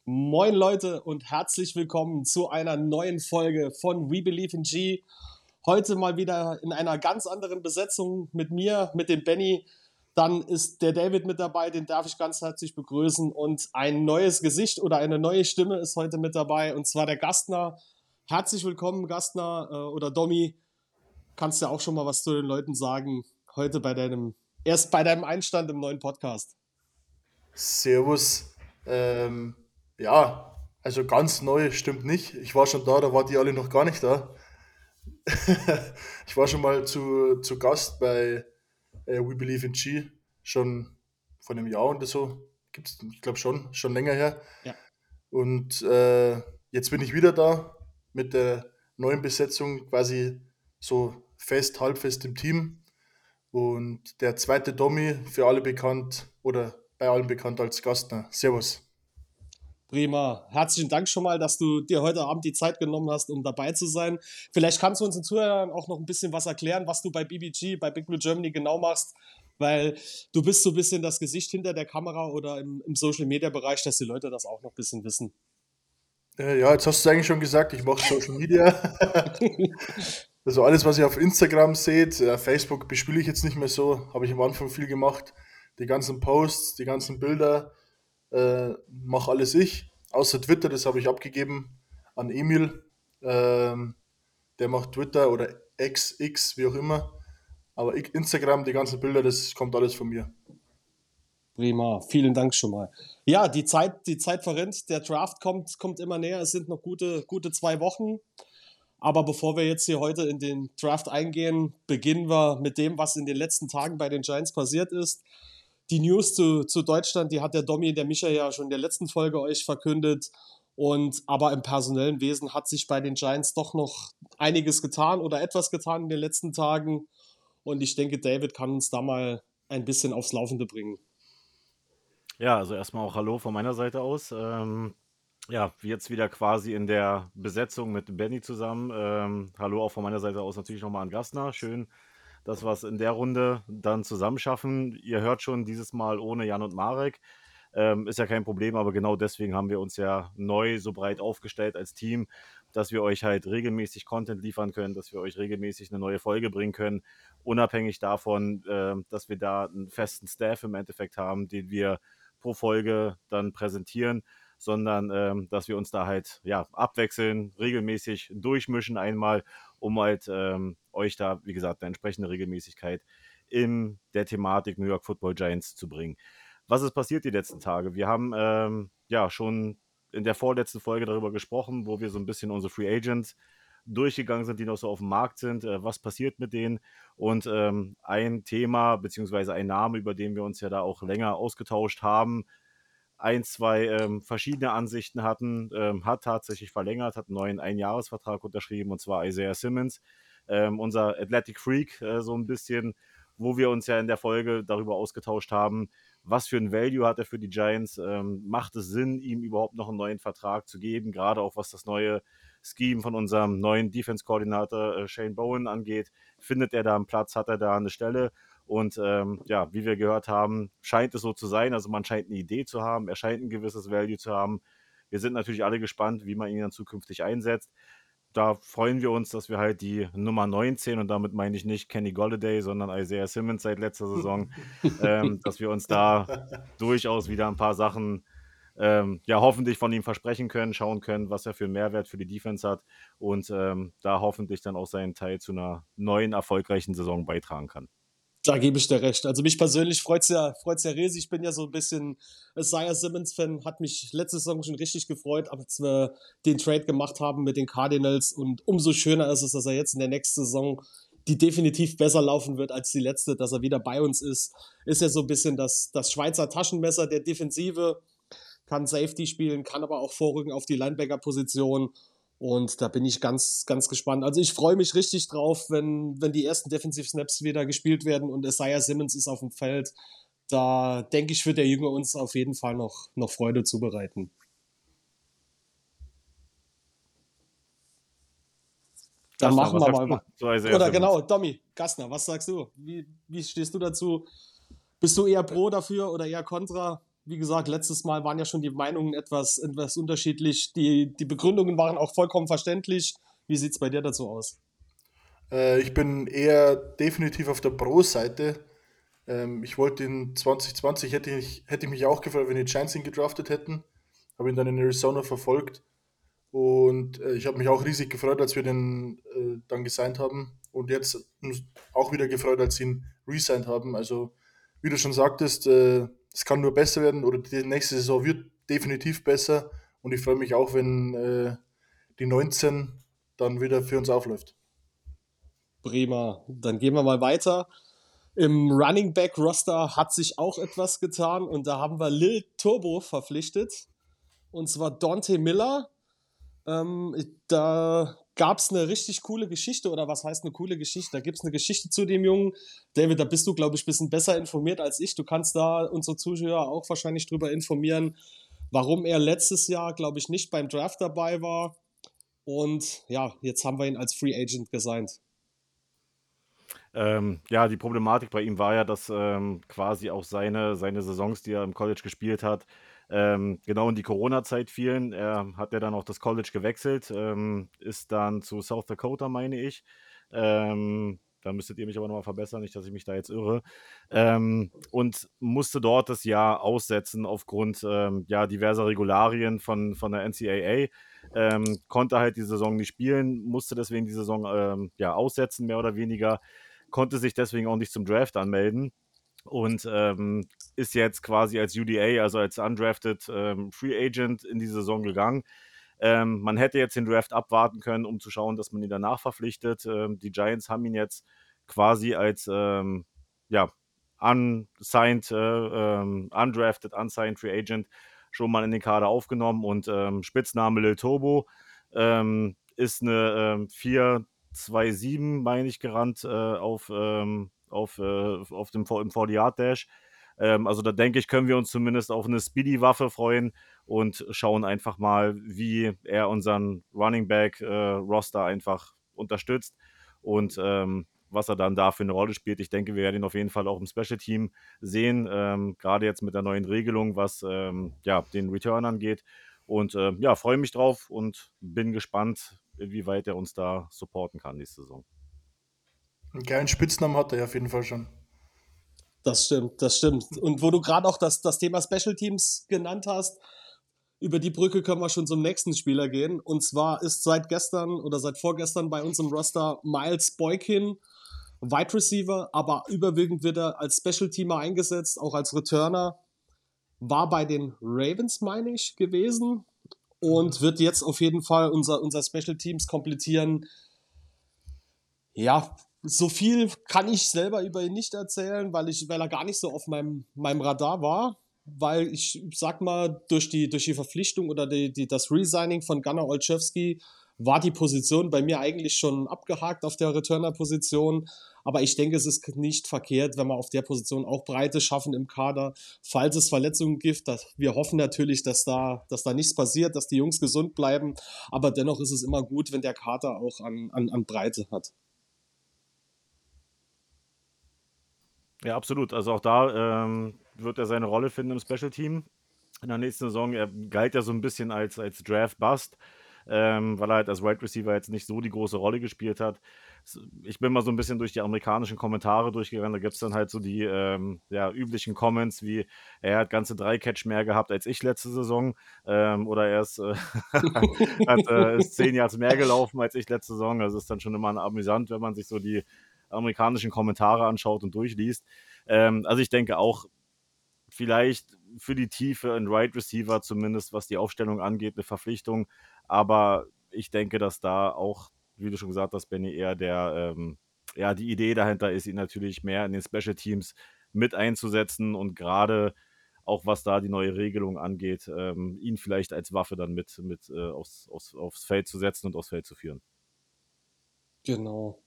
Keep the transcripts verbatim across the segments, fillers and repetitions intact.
Moin Leute und herzlich willkommen zu einer neuen Folge von We Believe in G. Heute mal wieder in einer ganz anderen Besetzung mit mir, mit dem Benny. Dann ist der David mit dabei, den darf ich ganz herzlich begrüßen. Und ein neues Gesicht oder eine neue Stimme ist heute mit dabei, und zwar der Gastner. Herzlich willkommen, Gastner, äh, oder Domi. Kannst ja auch schon mal was zu den Leuten sagen, heute bei deinem, erst bei deinem Einstand im neuen Podcast. Servus. Ähm, ja, also ganz neu stimmt nicht. Ich war schon da, da wart ihr alle noch gar nicht da. Ich war schon mal zu, zu Gast bei äh, We Believe in G, schon vor einem Jahr oder so. Gibt's, ich glaube schon, schon länger her. Ja. Und äh, jetzt bin ich wieder da mit der neuen Besetzung, quasi so fest, halbfest im Team. Und der zweite Domi, für alle bekannt oder bei allen bekannt als Gastner. Servus. Prima. Herzlichen Dank schon mal, dass du dir heute Abend die Zeit genommen hast, um dabei zu sein. Vielleicht kannst du uns den Zuhörern auch noch ein bisschen was erklären, was du bei B B G, bei Big Blue Germany genau machst, weil du bist so ein bisschen das Gesicht hinter der Kamera oder im, im Social-Media-Bereich, dass die Leute das auch noch ein bisschen wissen. Äh, ja, jetzt hast du es eigentlich schon gesagt, ich mache Social Media. Also alles, was ihr auf Instagram seht, äh, Facebook bespiele ich jetzt nicht mehr so, habe ich am Anfang viel gemacht. Die ganzen Posts, die ganzen Bilder, äh, mache alles ich. Außer Twitter, das habe ich abgegeben an Emil. Ähm, der macht Twitter oder X, X, wie auch immer. Aber I- Instagram, die ganzen Bilder, das kommt alles von mir. Prima, vielen Dank schon mal. Ja, die Zeit, die Zeit verrinnt, der Draft kommt, kommt immer näher, es sind noch gute, gute zwei Wochen. Aber bevor wir jetzt hier heute in den Draft eingehen, beginnen wir mit dem, was in den letzten Tagen bei den Giants passiert ist. Die News zu, zu Deutschland, die hat der Domi, der Micha ja schon in der letzten Folge euch verkündet. Und aber im personellen Wesen hat sich bei den Giants doch noch einiges getan oder etwas getan in den letzten Tagen. Und ich denke, David kann uns da mal ein bisschen aufs Laufende bringen. Ja, also erstmal auch Hallo von meiner Seite aus. Ähm, ja, jetzt wieder quasi in der Besetzung mit Benny zusammen. Ähm, hallo auch von meiner Seite aus natürlich nochmal an Gastner. Schön, dass wir es in der Runde dann zusammenschaffen. Ihr hört schon, dieses Mal ohne Jan und Marek. Ähm, ist ja kein Problem, aber genau deswegen haben wir uns ja neu so breit aufgestellt als Team, dass wir euch halt regelmäßig Content liefern können, dass wir euch regelmäßig eine neue Folge bringen können, unabhängig davon, äh, dass wir da einen festen Staff im Endeffekt haben, den wir pro Folge dann präsentieren, sondern ähm, dass wir uns da halt ja abwechseln, regelmäßig durchmischen einmal, um halt ähm, euch da, wie gesagt, eine entsprechende Regelmäßigkeit in der Thematik New York Football Giants zu bringen. Was ist passiert die letzten Tage? Wir haben ähm, ja schon in der vorletzten Folge darüber gesprochen, wo wir so ein bisschen unsere Free Agents durchgegangen sind, die noch so auf dem Markt sind, äh, was passiert mit denen. Und ähm, ein Thema beziehungsweise ein Name, über den wir uns ja da auch länger ausgetauscht haben, ein, zwei ähm, verschiedene Ansichten hatten, ähm, hat tatsächlich verlängert, hat einen neuen Einjahresvertrag unterschrieben, und zwar Isaiah Simmons, ähm, unser Athletic Freak, äh, so ein bisschen, wo wir uns ja in der Folge darüber ausgetauscht haben, was für ein Value hat er für die Giants, ähm, macht es Sinn, ihm überhaupt noch einen neuen Vertrag zu geben, gerade auch was das neue Scheme von unserem neuen Defense-Koordinator äh, Shane Bowen angeht, findet er da einen Platz, hat er da eine Stelle? Und ähm, ja, wie wir gehört haben, scheint es so zu sein. Also man scheint eine Idee zu haben, er scheint ein gewisses Value zu haben. Wir sind natürlich alle gespannt, wie man ihn dann zukünftig einsetzt. Da freuen wir uns, dass wir halt die Nummer neunzehn, und damit meine ich nicht Kenny Golladay, sondern Isaiah Simmons seit letzter Saison, ähm, dass wir uns da durchaus wieder ein paar Sachen ähm, ja hoffentlich von ihm versprechen können, schauen können, was er für einen Mehrwert für die Defense hat und ähm, da hoffentlich dann auch seinen Teil zu einer neuen, erfolgreichen Saison beitragen kann. Da gebe ich dir recht. Also mich persönlich freut es ja, freut's ja riesig. Ich bin ja so ein bisschen Isaiah Simmons-Fan. Hat mich letzte Saison schon richtig gefreut, als wir den Trade gemacht haben mit den Cardinals. Und umso schöner ist es, dass er jetzt in der nächsten Saison, die definitiv besser laufen wird als die letzte, dass er wieder bei uns ist. Ist ja so ein bisschen das, das Schweizer Taschenmesser der Defensive. Kann Safety spielen, kann aber auch vorrücken auf die Linebacker-Position. Und da bin ich ganz, ganz gespannt. Also ich freue mich richtig drauf, wenn, wenn die ersten Defensiv-Snaps wieder gespielt werden und Isaiah Simmons ist auf dem Feld. Da denke ich, wird der Junge uns auf jeden Fall noch, noch Freude zubereiten. Dann Gastner, machen was wir sagst mal du über. zu Isaiah Oder Simmons? genau, Domi, Gastner, was sagst du? Wie, wie stehst du dazu? Bist du eher pro dafür oder eher kontra? wie gesagt, letztes Mal waren ja schon die Meinungen etwas, etwas unterschiedlich. Die, die Begründungen waren auch vollkommen verständlich. Wie sieht es bei dir dazu aus? Äh, ich bin eher definitiv auf der Pro-Seite. Ähm, ich wollte in zwanzig zwanzig, hätte ich, hätte ich mich auch gefreut, wenn die Giants ihn gedraftet hätten. Habe ihn dann in Arizona verfolgt. Und äh, ich habe mich auch riesig gefreut, als wir den äh, dann gesigned haben. Und jetzt auch wieder gefreut, als sie ihn resigned haben. Also, wie du schon sagtest, äh, es kann nur besser werden oder die nächste Saison wird definitiv besser. Und ich freue mich auch, wenn äh, die neunzehn dann wieder für uns aufläuft. Prima. Dann gehen wir mal weiter. Im Running Back Roster hat sich auch etwas getan und da haben wir Lil Turbo verpflichtet. Und zwar Dante Miller. Ähm, da gab es eine richtig coole Geschichte, oder was heißt eine coole Geschichte? Da gibt es eine Geschichte zu dem Jungen. David, da bist du, glaube ich, ein bisschen besser informiert als ich. Du kannst da unsere Zuschauer auch wahrscheinlich drüber informieren, warum er letztes Jahr, glaube ich, nicht beim Draft dabei war. Und ja, jetzt haben wir ihn als Free Agent gesigned. Ähm, ja, die Problematik bei ihm war ja, dass ähm, quasi auch seine, seine Saisons, die er im College gespielt hat, ähm, genau in die Corona-Zeit fielen. Er hat ja dann auch das College gewechselt, ähm, ist dann zu South Dakota, meine ich. Ähm, da müsstet ihr mich aber nochmal verbessern, nicht, dass ich mich da jetzt irre. Ähm, und musste dort das Jahr aussetzen aufgrund ähm, ja, diverser Regularien von, von der N C A A. Ähm, konnte halt die Saison nicht spielen, musste deswegen die Saison ähm, ja, aussetzen, mehr oder weniger, konnte sich deswegen auch nicht zum Draft anmelden und ähm, ist jetzt quasi als U D A, also als undrafted ähm, Free Agent in die Saison gegangen. Ähm, man hätte jetzt den Draft abwarten können, um zu schauen, dass man ihn danach verpflichtet. Ähm, die Giants haben ihn jetzt quasi als ähm, ja, unsigned, äh, ähm, undrafted, unsigned Free Agent schon mal in den Kader aufgenommen und ähm, Spitzname Lil Turbo ähm, ist eine ähm, vier zwei sieben, meine ich, gerannt äh, auf, ähm, auf, äh, auf dem im vierzig-Yard-Dash. Ähm, also da denke ich, können wir uns zumindest auf eine Speedy-Waffe freuen und schauen einfach mal, wie er unseren Running Back äh, Roster einfach unterstützt und ähm, was er dann da für eine Rolle spielt. Ich denke, wir werden ihn auf jeden Fall auch im Special Team sehen, ähm, gerade jetzt mit der neuen Regelung, was ähm, ja, den Return angeht. Und äh, ja, freue mich drauf und bin gespannt, inwieweit er uns da supporten kann nächste Saison. Einen geilen Spitznamen hat er ja auf jeden Fall schon. Das stimmt, das stimmt. Und wo du gerade auch das, das Thema Special Teams genannt hast, über die Brücke können wir schon zum nächsten Spieler gehen. Und zwar ist seit gestern oder seit vorgestern bei uns im Roster Miles Boykin, Wide Receiver, aber überwiegend wird er als Special Teamer eingesetzt, auch als Returner. War bei den Ravens, meine ich, gewesen und wird jetzt auf jeden Fall unser, unser Special Teams komplettieren. Ja, so viel kann ich selber über ihn nicht erzählen, weil, ich, weil er gar nicht so auf meinem, meinem Radar war. Weil ich sag mal, durch die, durch die Verpflichtung oder die, die, das Resigning von Gunnar Olszewski war die Position bei mir eigentlich schon abgehakt auf der Returner-Position. Aber ich denke, es ist nicht verkehrt, wenn wir auf der Position auch Breite schaffen im Kader, falls es Verletzungen gibt. Dass wir hoffen natürlich, dass da, dass da nichts passiert, dass die Jungs gesund bleiben. Aber dennoch ist es immer gut, wenn der Kader auch an, an, an Breite hat. Ja, absolut. Also auch da ähm, wird er seine Rolle finden im Special Team. In der nächsten Saison, er galt ja so ein bisschen als, als Draft-Bust, ähm, weil er halt als Wide Receiver jetzt nicht so die große Rolle gespielt hat. Ich bin mal so ein bisschen durch die amerikanischen Kommentare durchgegangen, da gibt es dann halt so die ähm, ja, üblichen Comments wie, er hat ganze drei Catch mehr gehabt als ich letzte Saison ähm, oder er ist, äh, hat, äh, ist zehn Yards mehr gelaufen als ich letzte Saison. Das ist dann schon immer amüsant, wenn man sich so die amerikanischen Kommentare anschaut und durchliest. Ähm, also ich denke auch, vielleicht für die Tiefe ein Right Receiver, zumindest was die Aufstellung angeht, eine Verpflichtung. Aber ich denke, dass da auch, wie du schon gesagt hast, Benny, eher der, ähm, ja, die Idee dahinter ist, ihn natürlich mehr in den Special Teams mit einzusetzen und gerade auch was da die neue Regelung angeht, ähm, ihn vielleicht als Waffe dann mit, mit äh, aufs, aufs, aufs Feld zu setzen und aufs Feld zu führen. Genau.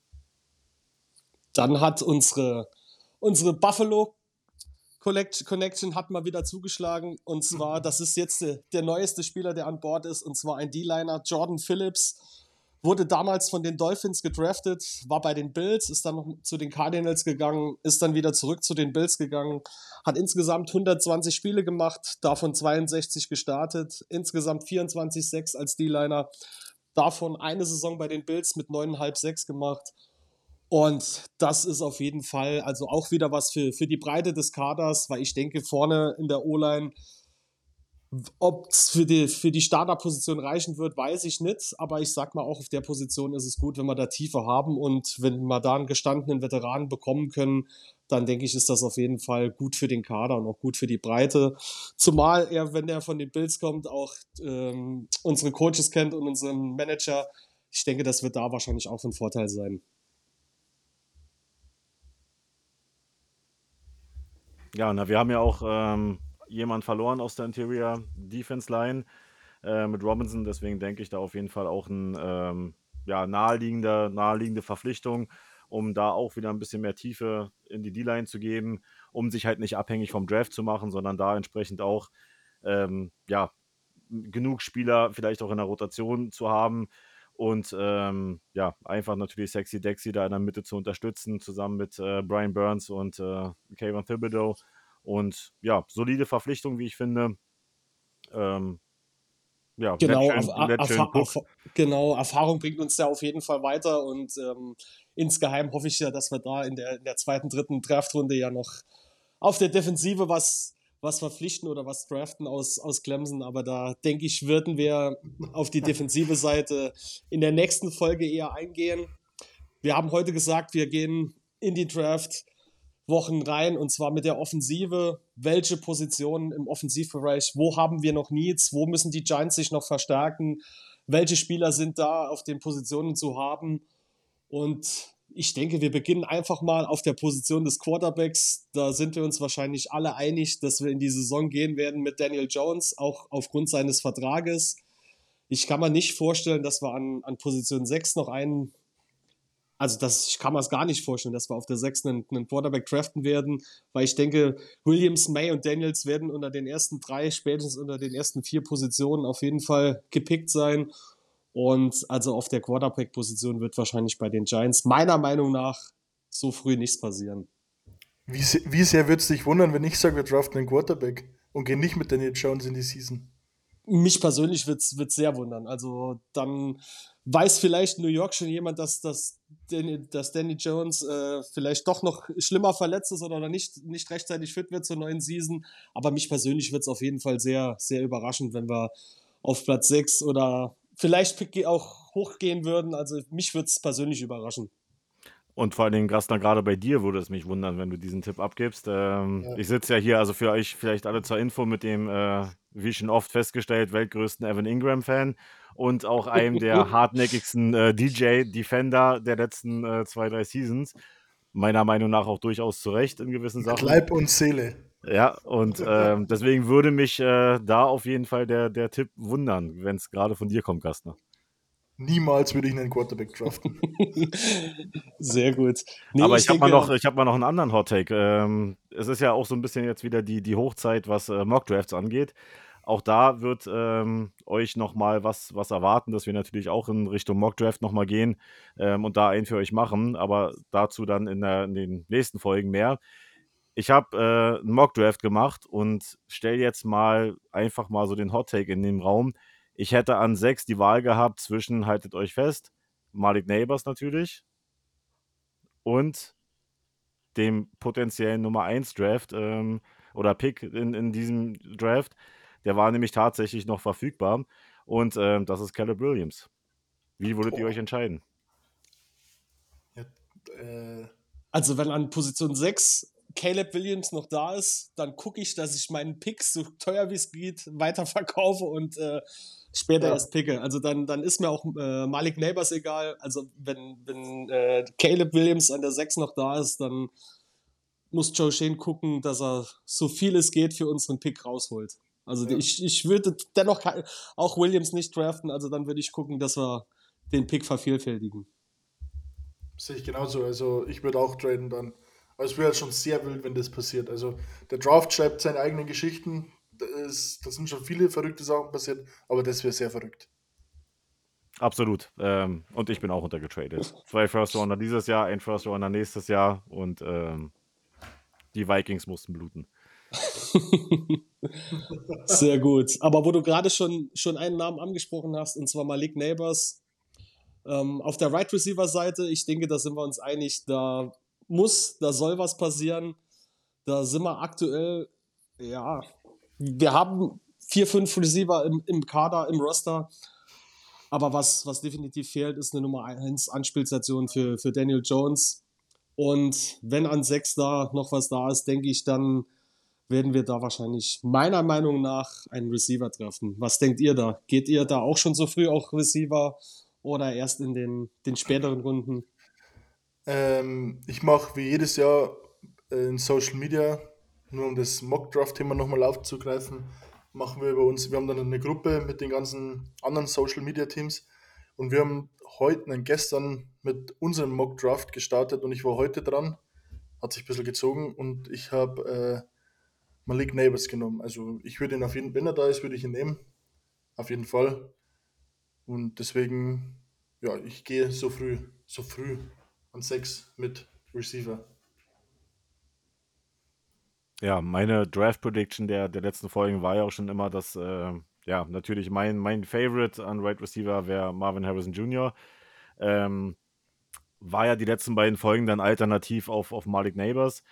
Dann hat unsere, unsere Buffalo Connection hat mal wieder zugeschlagen. Und zwar, das ist jetzt der, der neueste Spieler, der an Bord ist. Und zwar ein D-Liner, Jordan Phillips. wurde damals von den Dolphins gedraftet, war bei den Bills, ist dann noch zu den Cardinals gegangen, ist dann wieder zurück zu den Bills gegangen, hat insgesamt hundertzwanzig Spiele gemacht, davon zweiundsechzig gestartet, insgesamt vierundzwanzig sechs als D-Liner, davon eine Saison bei den Bills mit neun Komma fünf sechs gemacht. Und das ist auf jeden Fall also auch wieder was für, für die Breite des Kaders, weil ich denke, vorne in der O-Line, ob es für die, für die Starterposition reichen wird, weiß ich nicht. Aber ich sag mal, auch auf der Position ist es gut, wenn wir da Tiefe haben. Und wenn wir da einen gestandenen Veteranen bekommen können, dann denke ich, ist das auf jeden Fall gut für den Kader und auch gut für die Breite. Zumal er, wenn er von den Bills kommt, auch ähm, unsere Coaches kennt und unseren Manager. Ich denke, das wird da wahrscheinlich auch von Vorteil sein. Ja, na, wir haben ja auch ähm, jemanden verloren aus der Interior Defense Line äh, mit Robinson, deswegen denke ich da auf jeden Fall auch ein ähm, ja, naheliegender, naheliegende Verpflichtung, um da auch wieder ein bisschen mehr Tiefe in die D-Line zu geben, um sich halt nicht abhängig vom Draft zu machen, sondern da entsprechend auch ähm, ja, genug Spieler vielleicht auch in der Rotation zu haben und ähm, ja, einfach natürlich Sexy Dexy da in der Mitte zu unterstützen, zusammen mit äh, Brian Burns und äh, Kayvon Thibodeau. Und ja, solide Verpflichtung, wie ich finde. Ähm, ja, lädt Genau, schön, Erf- lädt schön Erf- Puck. Erf- genau, Erfahrung bringt uns ja auf jeden Fall weiter und ähm, insgeheim hoffe ich ja, dass wir da in der, in der zweiten, dritten Draftrunde ja noch auf der Defensive was, was verpflichten oder was draften aus, aus Clemson, aber da denke ich, würden wir auf die defensive Seite in der nächsten Folge eher eingehen. Wir haben heute gesagt, wir gehen in die Draft Wochen rein und zwar mit der Offensive. Welche Positionen im Offensivbereich, wo haben wir noch Needs, wo müssen die Giants sich noch verstärken, welche Spieler sind da auf den Positionen zu haben und ich denke, wir beginnen einfach mal auf der Position des Quarterbacks. Da sind wir uns wahrscheinlich alle einig, dass wir in die Saison gehen werden mit Daniel Jones, auch aufgrund seines Vertrages. Ich kann mir nicht vorstellen, dass wir an, an Position sechs noch einen also das, ich kann mir das gar nicht vorstellen, dass wir auf der sechs einen, einen Quarterback draften werden, weil ich denke, Williams, May und Daniels werden unter den ersten drei, spätestens unter den ersten vier Positionen auf jeden Fall gepickt sein. Und also auf der Quarterback-Position wird wahrscheinlich bei den Giants meiner Meinung nach so früh nichts passieren. Wie, se- wie sehr würde es dich wundern, wenn ich sage, wir draften einen Quarterback und gehen nicht mit Daniel Jones in die Season? Mich persönlich wird es sehr wundern. Also dann weiß vielleicht New York schon jemand, dass, dass, Danny, dass Danny Jones äh, vielleicht doch noch schlimmer verletzt ist oder nicht, nicht rechtzeitig fit wird zur neuen Season. Aber mich persönlich wird es auf jeden Fall sehr, sehr überraschend, wenn wir auf Platz sechs oder vielleicht auch hochgehen würden. Also mich würde es persönlich überraschen. Und vor allen Dingen, Gastner, gerade bei dir würde es mich wundern, wenn du diesen Tipp abgibst. Ähm, Ja. ich sitze ja hier, also für euch vielleicht alle zur Info, mit dem, äh, wie schon oft festgestellt, weltgrößten Evan Ingram-Fan und auch einem der hartnäckigsten äh, D J-Defender der letzten äh, zwei, drei Seasons. Meiner Meinung nach auch durchaus zu Recht in gewissen Mit Sachen. Leib und Seele. Ja, und ähm, deswegen würde mich äh, da auf jeden Fall der, der Tipp wundern, wenn es gerade von dir kommt, Gastner. Niemals würde ich einen Quarterback draften. Sehr gut. Nee, Aber ich ich habe mal noch, denke, ich habe mal noch einen anderen Hot Take. Ähm, es ist ja auch so ein bisschen jetzt wieder die, die Hochzeit, was äh, Mock Drafts angeht. Auch da wird ähm, euch noch mal was, was erwarten, dass wir natürlich auch in Richtung Mock Draft noch mal gehen ähm, und da einen für euch machen. Aber dazu dann in, der, in den nächsten Folgen mehr. Ich habe äh, einen Mock Draft gemacht und stelle jetzt mal einfach mal so den Hot Take in den Raum. Ich hätte an sechs die Wahl gehabt zwischen, haltet euch fest, Malik Neighbors natürlich und dem potenziellen Nummer eins Draft ähm, oder Pick in, in diesem Draft. Der war nämlich tatsächlich noch verfügbar und ähm, das ist Caleb Williams. Wie würdet ihr Boah. euch entscheiden? Ja, äh, also wenn an Position sechs Caleb Williams noch da ist, dann gucke ich, dass ich meinen Pick so teuer wie es geht weiterverkaufe und äh, später ja. erst picke. Also dann, dann ist mir auch äh, Malik Neighbors egal. Also wenn, wenn äh, Caleb Williams an der sechs noch da ist, dann muss Joe Shane gucken, dass er so viel es geht für unseren Pick rausholt. Also Ja. ich, ich würde dennoch ke- auch Williams nicht draften, also dann würde ich gucken, dass wir den Pick vervielfältigen. Sehe ich genauso. Also ich würde auch traden dann. Aber es wäre halt schon sehr wild, wenn das passiert. Also der Draft schreibt seine eigenen Geschichten. Da, ist, da sind schon viele verrückte Sachen passiert, aber das wäre sehr verrückt. Absolut. Ähm, und ich bin auch untergetradet. Zwei First Rounder dieses Jahr, ein First Rounder nächstes Jahr und ähm, die Vikings mussten bluten. Sehr gut. Aber wo du gerade schon, schon einen Namen angesprochen hast, und zwar Malik Neighbors, ähm, auf der Right Receiver Seite, ich denke, da sind wir uns einig, da muss, da soll was passieren. Da sind wir aktuell, ja, wir haben vier, fünf Receiver im, im Kader, im Roster. Aber was, was definitiv fehlt, ist eine Nummer eins Anspielstation für, für Daniel Jones. Und wenn an sechs da noch was da ist, denke ich, dann werden wir da wahrscheinlich meiner Meinung nach einen Receiver treffen. Was denkt ihr da? Geht ihr da auch schon so früh auch Receiver oder erst in den, den späteren Runden? Ähm, ich mache wie jedes Jahr äh, in Social Media, nur um das Mock-Draft-Thema nochmal aufzugreifen, machen wir bei uns, wir haben dann eine Gruppe mit den ganzen anderen Social Media Teams und wir haben heute, nein, gestern mit unserem Mock-Draft gestartet und ich war heute dran, hat sich ein bisschen gezogen und ich habe äh, Malik Neighbors genommen. Also ich würde ihn auf jeden Fall, wenn er da ist, würde ich ihn nehmen, auf jeden Fall. Und deswegen, ja, ich gehe so früh, so früh an sechs mit Receiver. Ja, meine Draft Prediction der, der letzten Folgen war ja auch schon immer, dass, äh, ja, natürlich mein, mein Favorite an Right Receiver wäre Marvin Harrison Junior Ähm, war ja die letzten beiden Folgen dann alternativ auf, auf Malik Neighbors.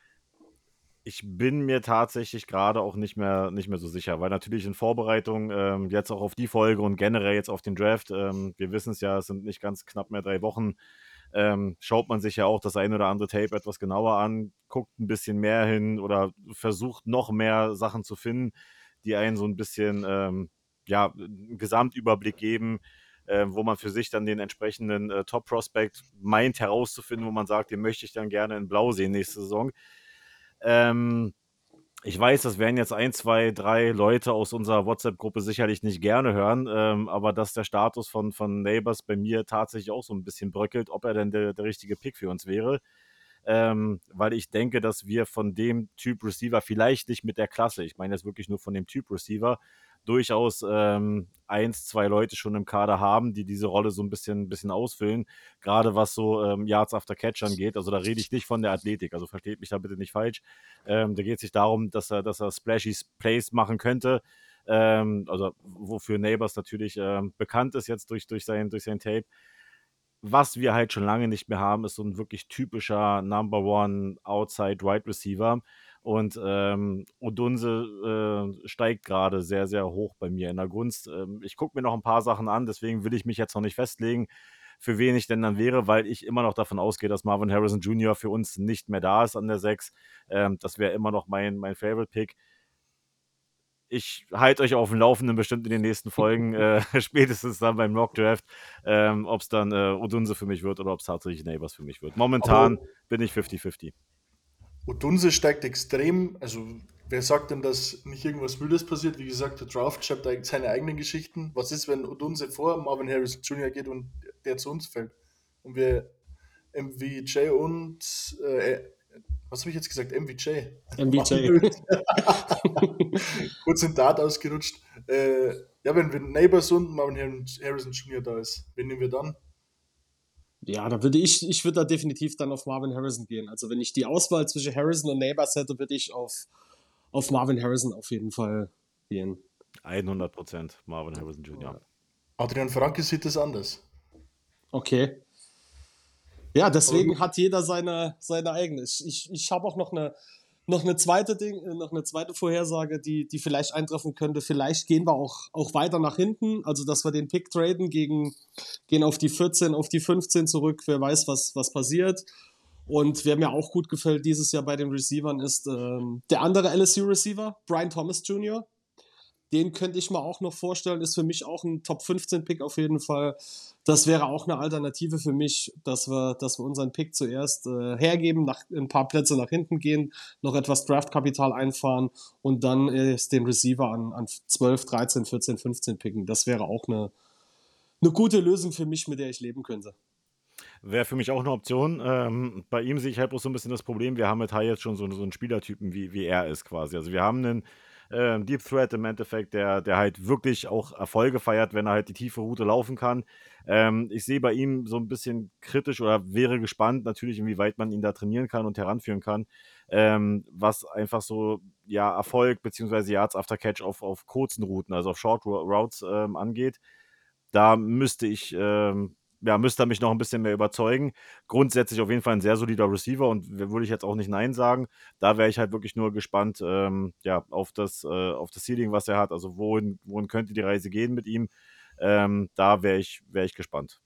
Ich bin mir tatsächlich gerade auch nicht mehr, nicht mehr so sicher, weil natürlich in Vorbereitung ähm, jetzt auch auf die Folge und generell jetzt auf den Draft, ähm, wir wissen es ja, es sind nicht ganz knapp mehr drei Wochen, ähm, schaut man sich ja auch das ein oder andere Tape etwas genauer an, guckt ein bisschen mehr hin oder versucht noch mehr Sachen zu finden, die einen so ein bisschen ähm, ja, einen Gesamtüberblick geben, äh, wo man für sich dann den entsprechenden äh, Top-Prospect meint herauszufinden, wo man sagt, den möchte ich dann gerne in Blau sehen nächste Saison. Ähm, ich weiß, das werden jetzt ein, zwei, drei Leute aus unserer WhatsApp-Gruppe sicherlich nicht gerne hören, ähm, aber dass der Status von, von Neighbors bei mir tatsächlich auch so ein bisschen bröckelt, ob er denn der, der richtige Pick für uns wäre. Ähm, weil ich denke, dass wir von dem Typ Receiver, vielleicht nicht mit der Klasse, ich meine jetzt wirklich nur von dem Typ Receiver, durchaus ähm, eins, zwei Leute schon im Kader haben, die diese Rolle so ein bisschen, bisschen ausfüllen, gerade was so ähm, Yards after Catch angeht. Also da rede ich nicht von der Athletik, also versteht mich da bitte nicht falsch. Ähm, da geht es nicht darum, dass er, dass er splashy Plays machen könnte, ähm, also wofür Neighbors natürlich ähm, bekannt ist jetzt durch, durch, sein, durch sein Tape. Was wir halt schon lange nicht mehr haben, ist so ein wirklich typischer Number One Outside Wide Receiver. Und ähm, Odunze äh, steigt gerade sehr, sehr hoch bei mir in der Gunst. Ähm, ich gucke mir noch ein paar Sachen an, deswegen will ich mich jetzt noch nicht festlegen, für wen ich denn dann wäre, weil ich immer noch davon ausgehe, dass Marvin Harrison Junior für uns nicht mehr da ist an der sechs. Ähm, das wäre immer noch mein, mein Favorite-Pick. Ich halte euch auf dem Laufenden bestimmt in den nächsten Folgen, äh, spätestens dann beim Mock Draft, ähm, ob es dann äh, Odunse für mich wird oder ob es tatsächlich Neighbors für mich wird. Aber Momentan bin ich fünfzig fünfzig. Odunse steigt extrem, also wer sagt denn, dass nicht irgendwas Wildes passiert? Wie gesagt, der Draft schreibt eigentlich seine eigenen Geschichten. Was ist, wenn Odunse vor Marvin Harris Junior geht und der zu uns fällt? Und wir M V J und, äh, was habe ich jetzt gesagt? M V J. M V J. Kurz in Dart ausgerutscht. Äh, ja, wenn wir Neighbors und Marvin Harrison Junior da ist, wen nehmen wir dann? Ja, da würde ich, ich würde da definitiv dann auf Marvin Harrison gehen. Also wenn ich die Auswahl zwischen Harrison und Neighbors hätte, würde ich auf, auf Marvin Harrison auf jeden Fall gehen. hundert Prozent Marvin Harrison Junior Adrian Franke sieht das anders. Okay. Ja, deswegen Aber hat jeder seine, seine eigene. Ich, ich, ich habe auch noch eine, noch eine zweite Ding, äh, noch eine zweite Vorhersage, die, die vielleicht eintreffen könnte. Vielleicht gehen wir auch, auch weiter nach hinten, also dass wir den Pick traden, gegen, gehen auf die vierzehn, auf die fünfzehn zurück. Wer weiß, was, was passiert. Und wer mir auch gut gefällt dieses Jahr bei den Receivern ist ähm, der andere L S U-Receiver, Brian Thomas Junior Den könnte ich mir auch noch vorstellen, ist für mich auch ein Top fünfzehn Pick auf jeden Fall. Das wäre auch eine Alternative für mich, dass wir, dass wir unseren Pick zuerst äh, hergeben, nach, ein paar Plätze nach hinten gehen, noch etwas Draftkapital einfahren und dann erst den Receiver an, an zwölf, dreizehn, vierzehn, fünfzehn picken. Das wäre auch eine, eine gute Lösung für mich, mit der ich leben könnte. wäre für mich auch eine Option. Ähm, bei ihm sehe ich halt bloß so ein bisschen das Problem, wir haben mit Hai jetzt schon so, so einen Spielertypen, wie, wie er ist quasi. Also wir haben einen ähm, Deep Threat im Endeffekt, der, der halt wirklich auch Erfolge feiert, wenn er halt die tiefe Route laufen kann. Ähm, ich sehe bei ihm so ein bisschen kritisch oder wäre gespannt natürlich, inwieweit man ihn da trainieren kann und heranführen kann, ähm, was einfach so ja Erfolg beziehungsweise Yards after Catch auf, auf kurzen Routen, also auf Short Ro- Routes ähm, angeht. Da müsste ich, ähm, ja, müsste er mich noch ein bisschen mehr überzeugen. Grundsätzlich auf jeden Fall ein sehr solider Receiver und w würde ich jetzt auch nicht nein sagen. Da wäre ich halt wirklich nur gespannt, ähm, ja, auf das äh, auf das Ceiling, was er hat. Also, wohin wohin könnte die Reise gehen mit ihm? Ähm, da wäre ich wäre ich gespannt.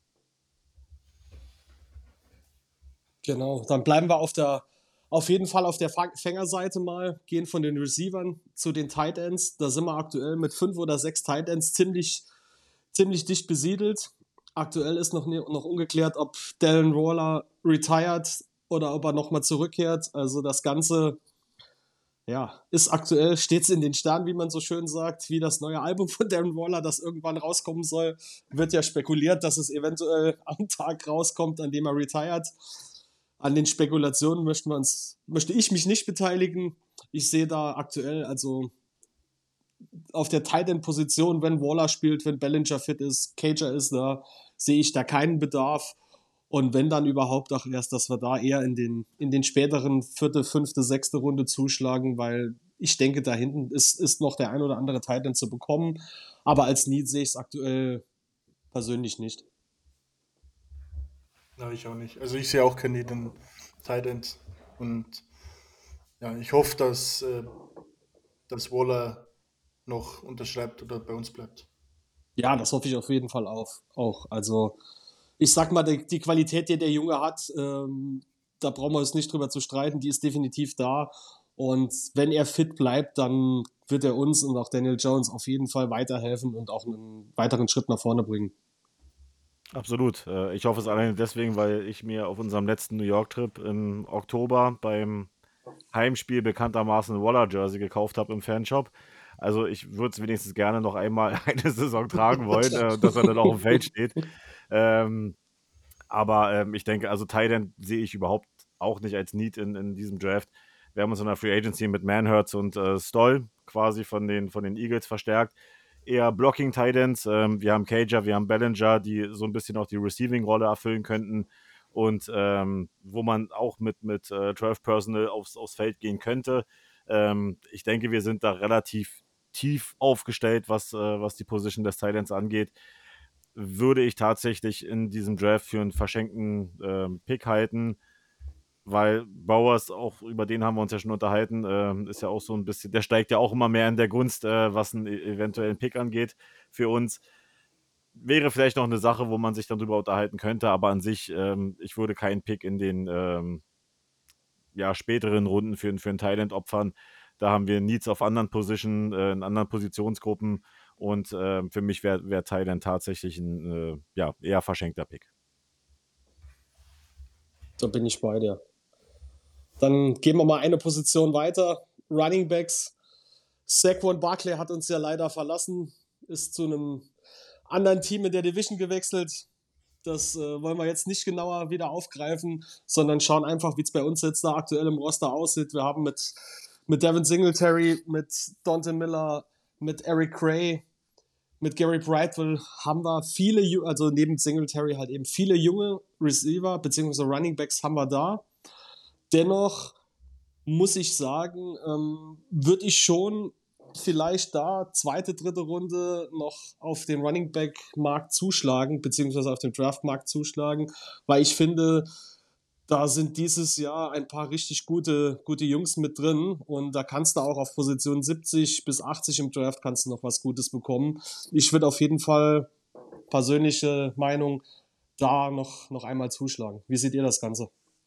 Genau, dann bleiben wir auf der auf jeden Fall auf der Fang- Fängerseite mal, gehen von den Receivern zu den Tight Ends. Da sind wir aktuell mit fünf oder sechs Tight Ends ziemlich, ziemlich dicht besiedelt. Aktuell ist noch, ne- noch ungeklärt, ob Darren Waller retired oder ob er nochmal zurückkehrt. Also das Ganze, ja, ist aktuell, steht es in den Sternen, wie man so schön sagt, wie das neue Album von Darren Waller, das irgendwann rauskommen soll. Wird ja spekuliert, dass es eventuell am Tag rauskommt, an dem er retired. An den Spekulationen möchten wir uns, möchte ich mich nicht beteiligen. Ich sehe da aktuell, also auf der Tight End Position, wenn Waller spielt, wenn Bellinger fit ist, Cager ist da, sehe ich da keinen Bedarf. Und wenn dann überhaupt auch erst, dass wir da eher in den, in den späteren vierte, fünfte, sechste Runde zuschlagen, weil ich denke, da hinten ist, ist noch der ein oder andere Tight End zu bekommen. Aber als Need sehe ich es aktuell persönlich nicht. Na, ich auch nicht. Also ich sehe auch keinen Need in Tight End. Und ja, ich hoffe, dass, äh, dass Waller noch unterschreibt oder bei uns bleibt. Ja, das hoffe ich auf jeden Fall auf, auch. Also ich sag mal, die, die Qualität, die der Junge hat, ähm, da brauchen wir uns nicht drüber zu streiten, die ist definitiv da. Und wenn er fit bleibt, dann wird er uns und auch Daniel Jones auf jeden Fall weiterhelfen und auch einen weiteren Schritt nach vorne bringen. Absolut. Äh, ich hoffe es alleine deswegen, weil ich mir auf unserem letzten New York-Trip im Oktober beim Heimspiel bekanntermaßen ein Waller-Jersey gekauft habe im Fanshop. Also ich würde es wenigstens gerne noch einmal eine Saison tragen wollen, äh, dass er dann auch im Feld steht. Ähm, aber ähm, ich denke, also Tight End sehe ich überhaupt auch nicht als Need in, in diesem Draft. Wir haben uns in der Free Agency mit Manhurts und äh, Stoll quasi von den, von den Eagles verstärkt. Eher Blocking Tight Ends. Ähm, wir haben Cager, wir haben Bellinger, die so ein bisschen auch die Receiving-Rolle erfüllen könnten. Und ähm, wo man auch mit, mit äh, zwölf Personal aufs, aufs Feld gehen könnte. Ähm, ich denke, wir sind da relativ tief aufgestellt, was, äh, was die Position des Tight Ends angeht. Würde ich tatsächlich in diesem Draft für einen verschenkten ähm, Pick halten, weil Bowers, auch über den haben wir uns ja schon unterhalten, ähm, ist ja auch so ein bisschen, der steigt ja auch immer mehr in der Gunst, äh, was einen e- eventuellen Pick angeht für uns. Wäre vielleicht noch eine Sache, wo man sich dann drüber unterhalten könnte, aber an sich, ähm, ich würde keinen Pick in den ähm, ja, späteren Runden für, für ein Thailand opfern. Da haben wir Needs auf anderen Positionen, äh, in anderen Positionsgruppen und äh, für mich wäre wär Thailand tatsächlich ein äh, ja, eher verschenkter Pick. Da bin ich bei dir. Dann gehen wir mal eine Position weiter. Running Backs. Saquon Barkley hat uns ja leider verlassen, ist zu einem anderen Team in der Division gewechselt. Das äh, wollen wir jetzt nicht genauer wieder aufgreifen, sondern schauen einfach, wie es bei uns jetzt da aktuell im Roster aussieht. Wir haben mit, mit Devin Singletary, mit Dante Miller, mit Eric Gray, mit Gary Brightwell haben wir viele, also neben Singletary halt eben viele junge Receiver bzw. Running Backs haben wir da. Dennoch muss ich sagen, ähm, würde ich schon vielleicht da zweite, dritte Runde noch auf den Running Back Markt zuschlagen, beziehungsweise auf den Draft Markt zuschlagen, weil ich finde, da sind dieses Jahr ein paar richtig gute, gute Jungs mit drin und da kannst du auch auf Position siebzig bis achtzig im Draft kannst du noch was Gutes bekommen. Ich würde auf jeden Fall, persönliche Meinung, da noch, noch einmal zuschlagen. Wie seht ihr das Ganze?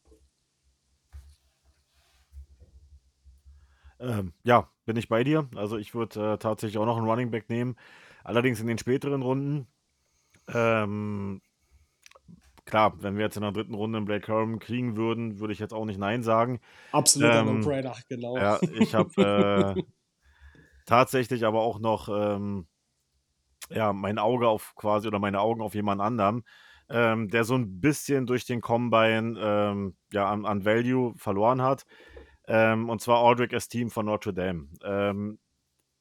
Ähm, ja, bin ich bei dir. Also ich würde äh, tatsächlich auch noch einen Running Back nehmen. Allerdings in den späteren Runden. Ähm, klar, wenn wir jetzt in der dritten Runde einen Blake Corum kriegen würden, würde ich jetzt auch nicht Nein sagen. Absoluter Ähm, No-Brainer, genau. ja, ich habe äh, tatsächlich aber auch noch ähm, ja, mein Auge auf quasi oder meine Augen auf jemand anderen, ähm, der so ein bisschen durch den Combine ähm, ja, an, an Value verloren hat. Ähm, und zwar Audric Esteem von Notre Dame. Ähm,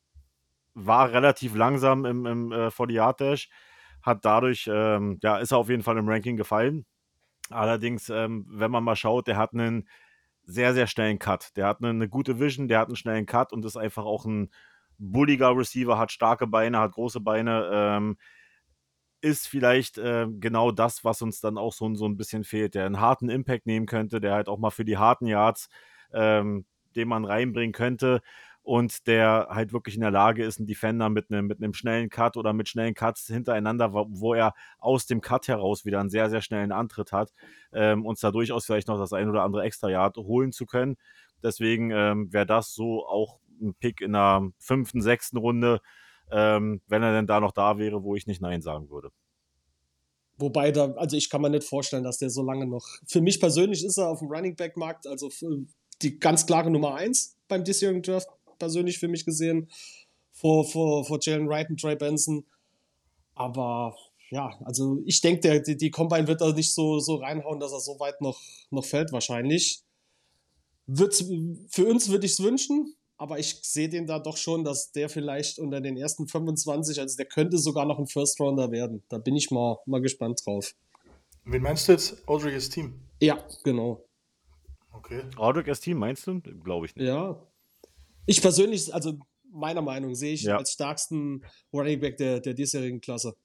war relativ langsam im, im äh, forty-Yard-Dash, hat dadurch, ähm, ja, ist er auf jeden Fall im Ranking gefallen. Allerdings, ähm, wenn man mal schaut, der hat einen sehr, sehr schnellen Cut. Der hat eine, eine gute Vision, der hat einen schnellen Cut und ist einfach auch ein bulliger Receiver, hat starke Beine, hat große Beine, ähm, ist vielleicht äh, genau das, was uns dann auch so, so ein bisschen fehlt, der einen harten Impact nehmen könnte, der halt auch mal für die harten Yards, ähm, den man reinbringen könnte und der halt wirklich in der Lage ist, einen Defender mit einem mit einem schnellen Cut oder mit schnellen Cuts hintereinander, wo, wo er aus dem Cut heraus wieder einen sehr, sehr schnellen Antritt hat, ähm, uns da durchaus vielleicht noch das ein oder andere Extra-Yard holen zu können. Deswegen ähm, wäre das so auch ein Pick in der fünften, sechsten Runde, ähm, wenn er denn da noch da wäre, wo ich nicht Nein sagen würde. Wobei da, also ich kann mir nicht vorstellen, dass der so lange noch. Für mich persönlich ist er auf dem Running Back Markt, also die ganz klare Nummer eins beim diesjährigen Draft, persönlich für mich gesehen, vor, vor, vor Jalen Wright und Trey Benson. Aber ja, also ich denke, die, die Combine wird da nicht so, so reinhauen, dass er so weit noch, noch fällt, wahrscheinlich. Wird's, für uns würde ich es wünschen, aber ich sehe den da doch schon, dass der vielleicht unter den ersten fünfundzwanzig, also der könnte sogar noch ein First Rounder werden. Da bin ich mal, mal gespannt drauf. Wen meinst du jetzt? Audrey's Team? Ja, genau. Okay. Audric als Team, meinst du? Glaube ich nicht. Ja. Ich persönlich, also meiner Meinung, sehe ich Ja. als stärksten Running Back der, der diesjährigen Klasse.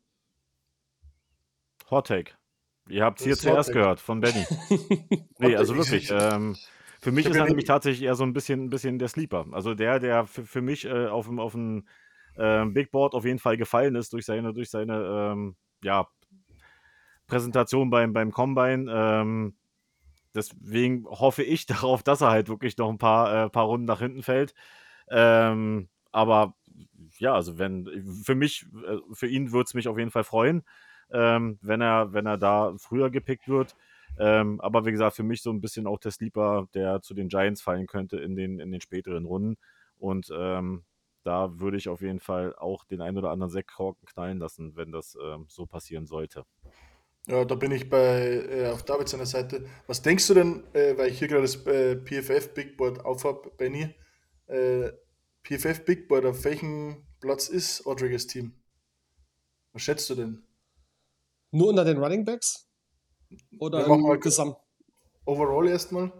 Hot Take. Ihr habt es hier Das ist zuerst Hot Take. gehört von Benny. Nee, also Ich- wirklich. ich- Ähm, für mich ich hab ist ja er nicht- nämlich tatsächlich eher so ein bisschen, ein bisschen der Sleeper. Also der, der für, für mich äh, auf dem, auf dem ähm, Big Board auf jeden Fall gefallen ist durch seine, durch seine ähm, ja, Präsentation beim, beim Combine. Ähm, deswegen hoffe ich darauf, dass er halt wirklich noch ein paar, äh, paar Runden nach hinten fällt. Ähm, aber ja, also wenn, für mich, äh, für ihn würde es mich auf jeden Fall freuen, ähm, wenn er, wenn er da früher gepickt wird. Ähm, aber wie gesagt, für mich so ein bisschen auch der Sleeper, der zu den Giants fallen könnte in den, in den späteren Runden. Und ähm, da würde ich auf jeden Fall auch den ein oder anderen Sektkorken knallen lassen, wenn das ähm, so passieren sollte. Ja, da bin ich bei äh, auf David seiner Seite. Was denkst du denn, äh, weil ich hier gerade das äh, P F F Big Board aufhab, Benny? Äh, P F F Big Board, auf welchem Platz ist Audrey's Team? Was schätzt du denn? Nur unter den Running Backs? Oder Ja, mach mal im Gesamt? overall erstmal.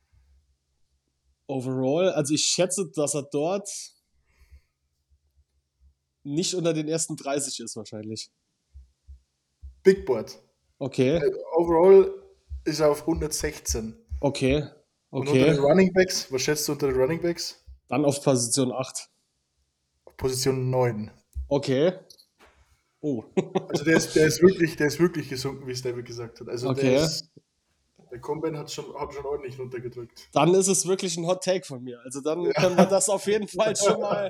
Overall, also ich schätze, dass er dort nicht unter den ersten dreißig ist, wahrscheinlich. Big Board. Okay, Äh, overall ist er auf hundertsechzehn. okay, Und unter den okay. Running Backs, was schätzt du unter den Running Backs? Dann auf Position acht. Auf Position neun. Okay. Oh, Also der ist, der ist wirklich, der ist wirklich gesunken, wie es David gesagt hat. Also okay. der ist, der Combine hat schon, hat schon ordentlich runtergedrückt. Dann ist es wirklich ein Hot Take von mir. Also dann können wir das auf jeden Fall schon mal.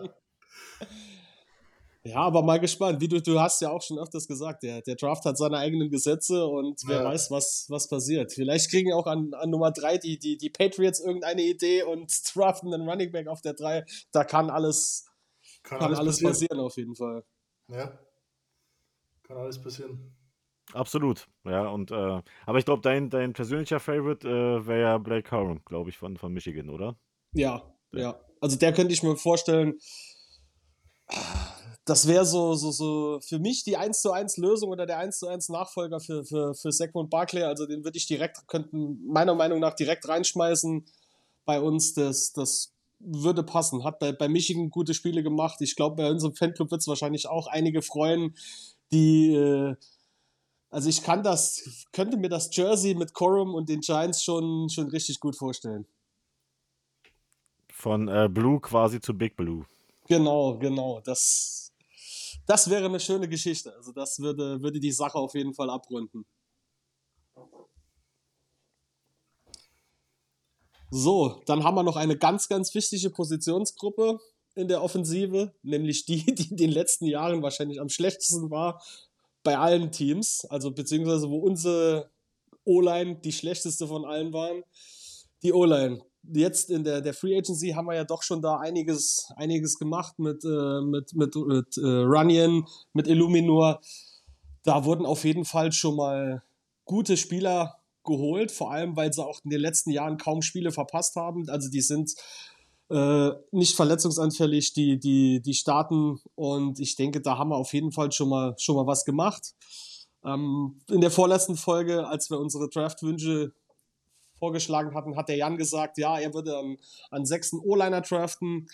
Ja, aber mal gespannt. Wie du, du hast ja auch schon öfters gesagt, der, der Draft hat seine eigenen Gesetze und wer Ja. weiß, was, was passiert. Vielleicht kriegen auch an, an Nummer drei die, die, die Patriots irgendeine Idee und draften einen Running Back auf der drei. Da kann alles, Kann, kann alles, alles passieren. passieren auf jeden Fall. Ja. Kann alles passieren. Absolut, ja, und äh, aber ich glaube, dein, dein persönlicher Favorite äh, wäre ja Blake Corum, glaube ich, von, von Michigan, oder? Ja, Ja. ja. Also der könnte ich mir vorstellen, das wäre so, so, so für mich die eins zu eins Lösung oder der eins zu eins Nachfolger für, für, für Saquon Barkley. Also den würde ich direkt, könnten meiner Meinung nach direkt reinschmeißen bei uns. Das, das würde passen. Hat bei, bei Michigan gute Spiele gemacht. Ich glaube, bei unserem Fanclub wird es wahrscheinlich auch einige freuen, die, äh, also ich kann das, könnte mir das Jersey mit Corum und den Giants schon, schon richtig gut vorstellen. Von äh, Blue quasi zu Big Blue. Genau, genau. Das, das wäre eine schöne Geschichte. Also das würde, würde die Sache auf jeden Fall abrunden. So, dann haben wir noch eine ganz, ganz wichtige Positionsgruppe in der Offensive, nämlich die, die in den letzten Jahren wahrscheinlich am schlechtesten war bei allen Teams, also beziehungsweise wo unsere O-Line die schlechteste von allen waren. Die O-Line. Jetzt in der, der Free Agency haben wir ja doch schon da einiges, einiges gemacht mit, äh, mit, mit, mit äh, Runyon, mit Illuminor. Da wurden auf jeden Fall schon mal gute Spieler geholt, vor allem weil sie auch in den letzten Jahren kaum Spiele verpasst haben. Also die sind äh, nicht verletzungsanfällig, die, die, die starten. Und ich denke, da haben wir auf jeden Fall schon mal, schon mal was gemacht. Ähm, in der vorletzten Folge, als wir unsere Draft-Wünsche vorgeschlagen hatten, hat der Jan gesagt, ja, er würde an, an sechsten O-Liner draften.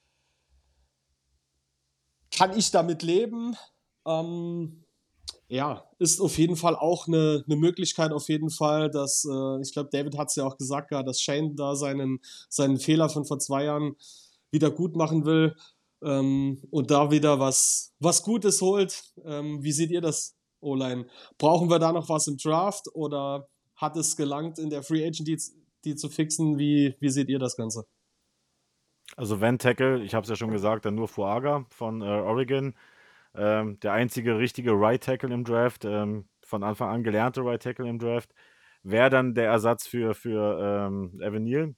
Kann ich damit leben? Ähm, ja, ist auf jeden Fall auch eine, eine Möglichkeit, auf jeden Fall, dass, äh, ich glaube, David hat es ja auch gesagt, ja, dass Shane da seinen, seinen Fehler von vor zwei Jahren wieder gut machen will ähm, und da wieder was, was Gutes holt. Ähm, wie seht ihr das, O-Line? Brauchen wir da noch was im Draft oder hat es gelangt, in der Free Agent die, die zu fixen? Wie, wie seht ihr das Ganze? Also wenn Tackle, ich habe es ja schon gesagt, dann nur Fuaga von äh, Oregon. Ähm, der einzige richtige Right Tackle im Draft, ähm, von Anfang an gelernte Right Tackle im Draft, wäre dann der Ersatz für, für ähm, Evan Neal.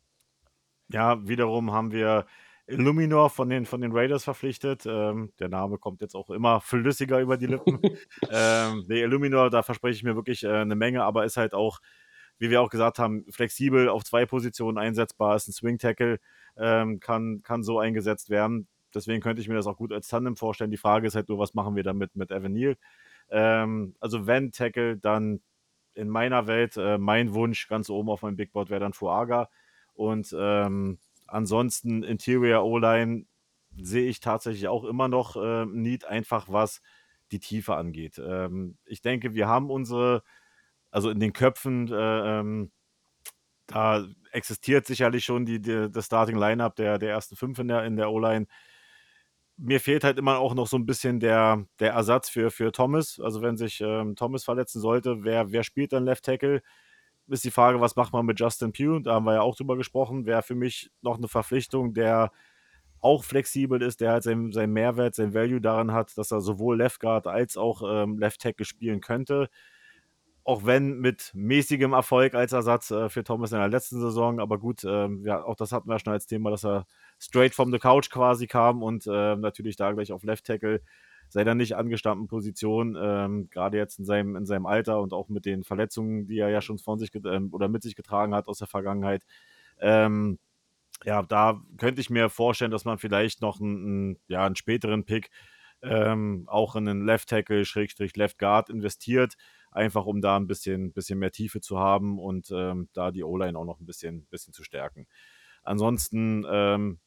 Ja, wiederum haben wir Illuminor von den, von den Raiders verpflichtet. Ähm, der Name kommt jetzt auch immer flüssiger über die Lippen. ähm, der Illuminor, da verspreche ich mir wirklich äh, eine Menge, aber ist halt auch, wie wir auch gesagt haben, flexibel auf zwei Positionen einsetzbar, ist ein Swing-Tackle, ähm, kann, kann so eingesetzt werden. Deswegen könnte ich mir das auch gut als Tandem vorstellen. Die Frage ist halt nur, was machen wir damit mit Evan Neal? Ähm, also wenn Tackle, dann in meiner Welt, äh, mein Wunsch ganz oben auf meinem Big Board wäre dann Fuaga. Und ähm, ansonsten Interior O-Line sehe ich tatsächlich auch immer noch äh, Need, einfach was die Tiefe angeht. Ähm, ich denke, wir haben unsere, also in den Köpfen, äh, ähm, da existiert sicherlich schon die, die, das Starting Lineup der, der ersten fünf in der, in der O-Line. Mir fehlt halt immer auch noch so ein bisschen der, der Ersatz für, für Thomas. Also wenn sich ähm, Thomas verletzen sollte, wer, wer spielt dann Left Tackle? Ist die Frage, was macht man mit Justin Pugh? Da haben wir ja auch drüber gesprochen. Wäre für mich noch eine Verpflichtung, der auch flexibel ist, der halt seinen sein Mehrwert, sein Value daran hat, dass er sowohl Left Guard als auch ähm, Left Tackle spielen könnte. Auch wenn mit mäßigem Erfolg als Ersatz äh, für Thomas in der letzten Saison. Aber gut, ähm, ja, auch das hatten wir schon als Thema, dass er straight from the couch quasi kam und äh, natürlich da gleich auf Left Tackle seiner nicht angestammten Position, ähm, gerade jetzt in seinem, in seinem Alter und auch mit den Verletzungen, die er ja schon von sich ähm, oder mit sich getragen hat aus der Vergangenheit. Ähm, ja, da könnte ich mir vorstellen, dass man vielleicht noch einen, einen, ja, einen späteren Pick ähm, auch in einen Left Tackle, Schrägstrich Left Guard investiert, einfach um da ein bisschen, bisschen mehr Tiefe zu haben und ähm, da die O-Line auch noch ein bisschen, bisschen zu stärken. Ansonsten, ähm,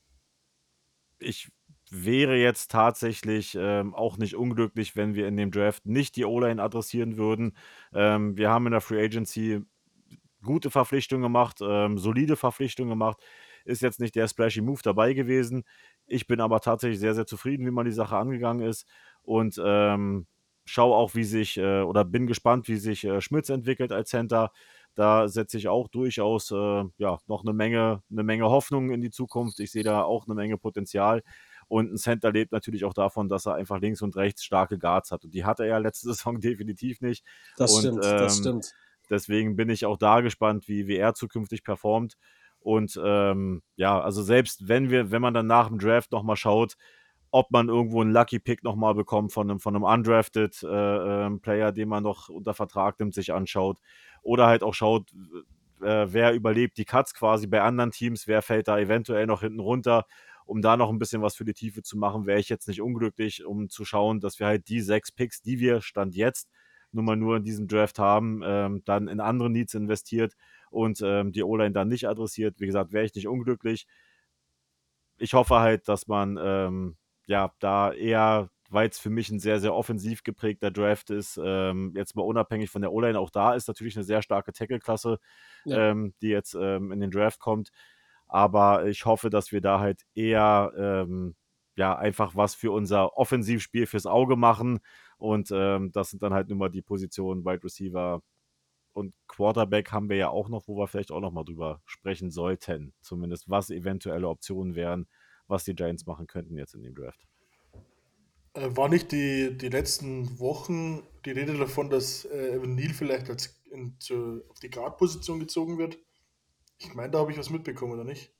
ich wäre jetzt tatsächlich ähm, auch nicht unglücklich, wenn wir in dem Draft nicht die O-Line adressieren würden. Ähm, wir haben in der Free Agency gute Verpflichtungen gemacht, ähm, solide Verpflichtungen gemacht. Ist jetzt nicht der splashy Move dabei gewesen. Ich bin aber tatsächlich sehr, sehr zufrieden, wie man die Sache angegangen ist und ähm, schaue auch, wie sich äh, oder bin gespannt, wie sich äh, Schmitz entwickelt als Center. Da setze ich auch durchaus äh, ja, noch eine Menge, eine Menge Hoffnung in die Zukunft. Ich sehe da auch eine Menge Potenzial. Und ein Center lebt natürlich auch davon, dass er einfach links und rechts starke Guards hat. Und die hatte er ja letzte Saison definitiv nicht. Das Und stimmt, das ähm, stimmt. deswegen bin ich auch da gespannt, wie, wie er zukünftig performt. Und ähm, ja, also selbst wenn wir, wenn man dann nach dem Draft nochmal schaut, ob man irgendwo einen Lucky Pick nochmal bekommt von einem, von einem undrafted äh, ähm, Player, den man noch unter Vertrag nimmt, sich anschaut. Oder halt auch schaut, äh, wer überlebt die Cuts quasi bei anderen Teams, wer fällt da eventuell noch hinten runter, um da noch ein bisschen was für die Tiefe zu machen, wäre ich jetzt nicht unglücklich, um zu schauen, dass wir halt die sechs Picks, die wir Stand jetzt nun mal nur in diesem Draft haben, ähm, dann in andere Needs investiert und ähm, die O-Line dann nicht adressiert. Wie gesagt, wäre ich nicht unglücklich. Ich hoffe halt, dass man ähm, ja da eher, weil es für mich ein sehr, sehr offensiv geprägter Draft ist, ähm, jetzt mal unabhängig von der O-Line, auch da ist natürlich eine sehr starke Tackle-Klasse, Ja. ähm, die jetzt ähm, in den Draft kommt. Aber ich hoffe, dass wir da halt eher ähm, ja einfach was für unser Offensivspiel fürs Auge machen. Und ähm, das sind dann halt nun mal die Positionen Wide Receiver und Quarterback haben wir ja auch noch, wo wir vielleicht auch noch mal drüber sprechen sollten. Zumindest was eventuelle Optionen wären, was die Giants machen könnten jetzt in dem Draft. Äh, war nicht die, die letzten Wochen die Rede davon, dass äh, Evan Neal vielleicht als in, zu, auf die Guard-Position gezogen wird? Ich meine, da habe ich was mitbekommen, oder nicht?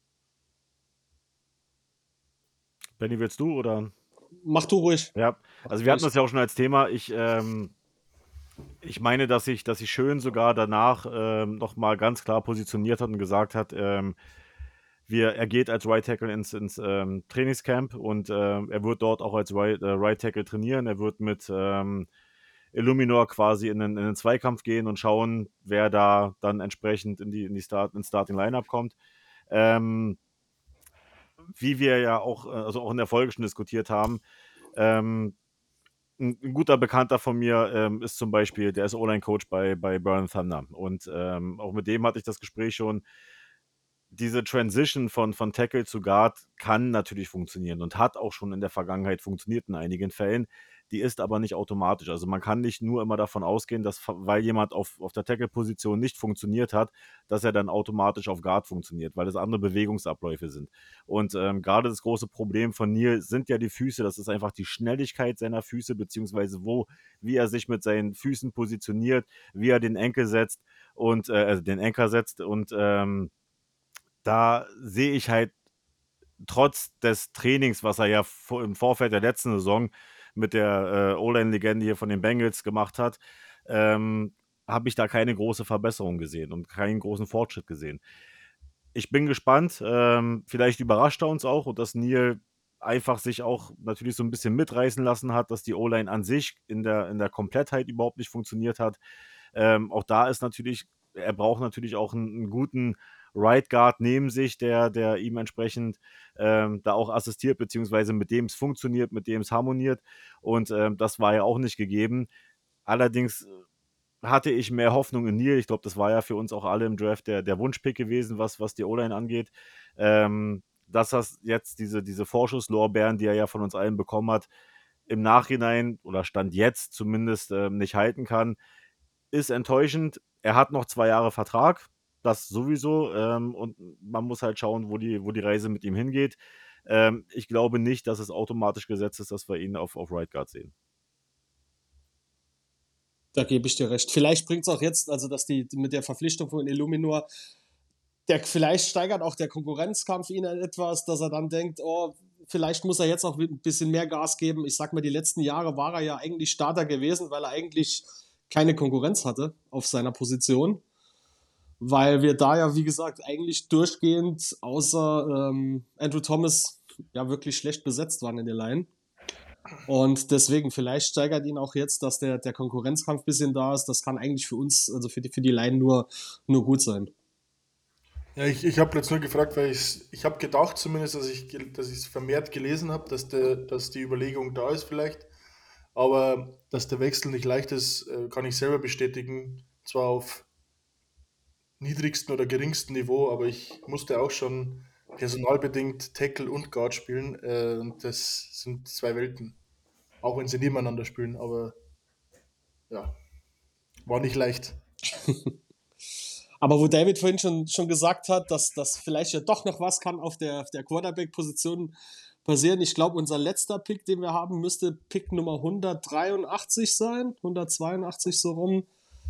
Benny, willst du oder? Mach du ruhig. Ja, Mach also du wir hatten ruhig. das ja auch schon als Thema. Ich, ähm, ich meine, dass sich dass sich Schön sogar danach ähm, noch mal ganz klar positioniert hat und gesagt hat, ähm, wir, er geht als Right Tackle ins, ins ähm, Trainingscamp und ähm, er wird dort auch als Right, äh, right Tackle trainieren. Er wird mit ähm, Illuminor quasi in den, in den Zweikampf gehen und schauen, wer da dann entsprechend in die, in die Start, ins Starting Lineup kommt. Ähm, wie wir ja auch, äh, also auch in der Folge schon diskutiert haben, ähm, ein, ein guter Bekannter von mir ähm, ist zum Beispiel, der ist O-Line-Coach bei, bei Burn Thunder. Und ähm, auch mit dem hatte ich das Gespräch schon. Diese Transition von, von Tackle zu Guard kann natürlich funktionieren und hat auch schon in der Vergangenheit funktioniert in einigen Fällen. Die ist aber nicht automatisch. Also man kann nicht nur immer davon ausgehen, dass, weil jemand auf, auf der Tackle-Position nicht funktioniert hat, dass er dann automatisch auf Guard funktioniert, weil es andere Bewegungsabläufe sind. Und ähm, gerade das große Problem von Neil sind ja die Füße. Das ist einfach die Schnelligkeit seiner Füße, beziehungsweise wo, wie er sich mit seinen Füßen positioniert, wie er den Enkel setzt und äh, also den Anker setzt und ähm, da sehe ich halt trotz des Trainings, was er ja vor, im Vorfeld der letzten Saison mit der äh, O-Line-Legende hier von den Bengals gemacht hat, ähm, habe ich da keine große Verbesserung gesehen und keinen großen Fortschritt gesehen. Ich bin gespannt. Ähm, vielleicht überrascht er uns auch und dass Neil einfach sich auch natürlich so ein bisschen mitreißen lassen hat, dass die O-Line an sich in der, in der Komplettheit überhaupt nicht funktioniert hat. Ähm, auch da ist natürlich, er braucht natürlich auch einen, einen guten Right Guard neben sich, der, der ihm entsprechend ähm, da auch assistiert, beziehungsweise mit dem es funktioniert, mit dem es harmoniert. Und ähm, das war ja auch nicht gegeben. Allerdings hatte ich mehr Hoffnung in Neil. Ich glaube, das war ja für uns auch alle im Draft der, der Wunschpick gewesen, was, was die O-Line angeht. Ähm, dass das jetzt diese, diese Vorschusslorbeeren, die er ja von uns allen bekommen hat, im Nachhinein oder Stand jetzt zumindest ähm, nicht halten kann, ist enttäuschend. Er hat noch zwei Jahre Vertrag, das sowieso. Ähm, und man muss halt schauen, wo die, wo die Reise mit ihm hingeht. Ähm, ich glaube nicht, dass es automatisch gesetzt ist, dass wir ihn auf, auf Right Guard sehen. Da gebe ich dir recht. Vielleicht bringt es auch jetzt, also dass die mit der Verpflichtung von Illuminor, der vielleicht steigert auch der Konkurrenzkampf ihn etwas, dass er dann denkt, oh, vielleicht muss er jetzt auch ein bisschen mehr Gas geben. Ich sag mal, die letzten Jahre war er ja eigentlich Starter gewesen, weil er eigentlich keine Konkurrenz hatte auf seiner Position. Weil wir da ja, wie gesagt, eigentlich durchgehend außer ähm, Andrew Thomas ja wirklich schlecht besetzt waren in der Line. Und deswegen, vielleicht steigert ihn auch jetzt, dass der, der Konkurrenzkampf ein bisschen da ist. Das kann eigentlich für uns, also für die, für die Line nur, nur gut sein. Ja, ich, ich habe jetzt nur gefragt, weil ich ich habe gedacht zumindest, dass ich gel- dass ich es vermehrt gelesen habe, dass der, dass die Überlegung da ist vielleicht, aber dass der Wechsel nicht leicht ist, äh, kann ich selber bestätigen. Zwar auf niedrigsten oder geringsten Niveau, aber ich musste auch schon personalbedingt Tackle und Guard spielen, äh, und das sind zwei Welten, auch wenn sie nebeneinander spielen, aber ja, war nicht leicht. Aber wo David vorhin schon, schon gesagt hat, dass das vielleicht ja doch noch was kann auf der, auf der Quarterback-Position passieren. Ich glaube, unser letzter Pick, den wir haben, müsste Pick Nummer hundertdreiundachtzig sein, hundertzweiundachtzig so rum.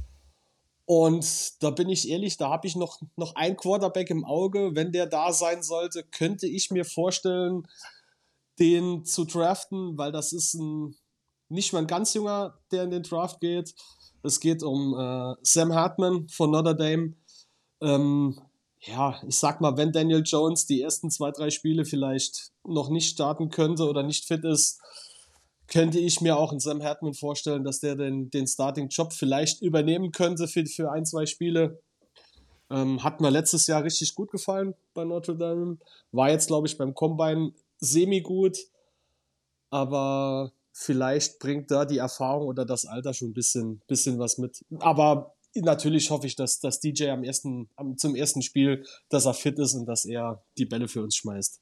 Und da bin ich ehrlich, da habe ich noch, noch einen Quarterback im Auge. Wenn der da sein sollte, könnte ich mir vorstellen, den zu draften, weil das ist ein nicht mal ein ganz junger, der in den Draft geht. Es geht um äh, Sam Hartman von Notre Dame. Ähm, ja, ich sag mal, wenn Daniel Jones die ersten zwei, drei Spiele vielleicht noch nicht starten könnte oder nicht fit ist, könnte ich mir auch in Sam Hartman vorstellen, dass der den, den Starting-Job vielleicht übernehmen könnte für, für ein, zwei Spiele. Ähm, hat mir letztes Jahr richtig gut gefallen bei Notre Dame. War jetzt, glaube ich, beim Combine semi-gut, aber vielleicht bringt da die Erfahrung oder das Alter schon ein bisschen, bisschen was mit. Aber natürlich hoffe ich, dass, dass D J am ersten, am, zum ersten Spiel, dass er fit ist und dass er die Bälle für uns schmeißt.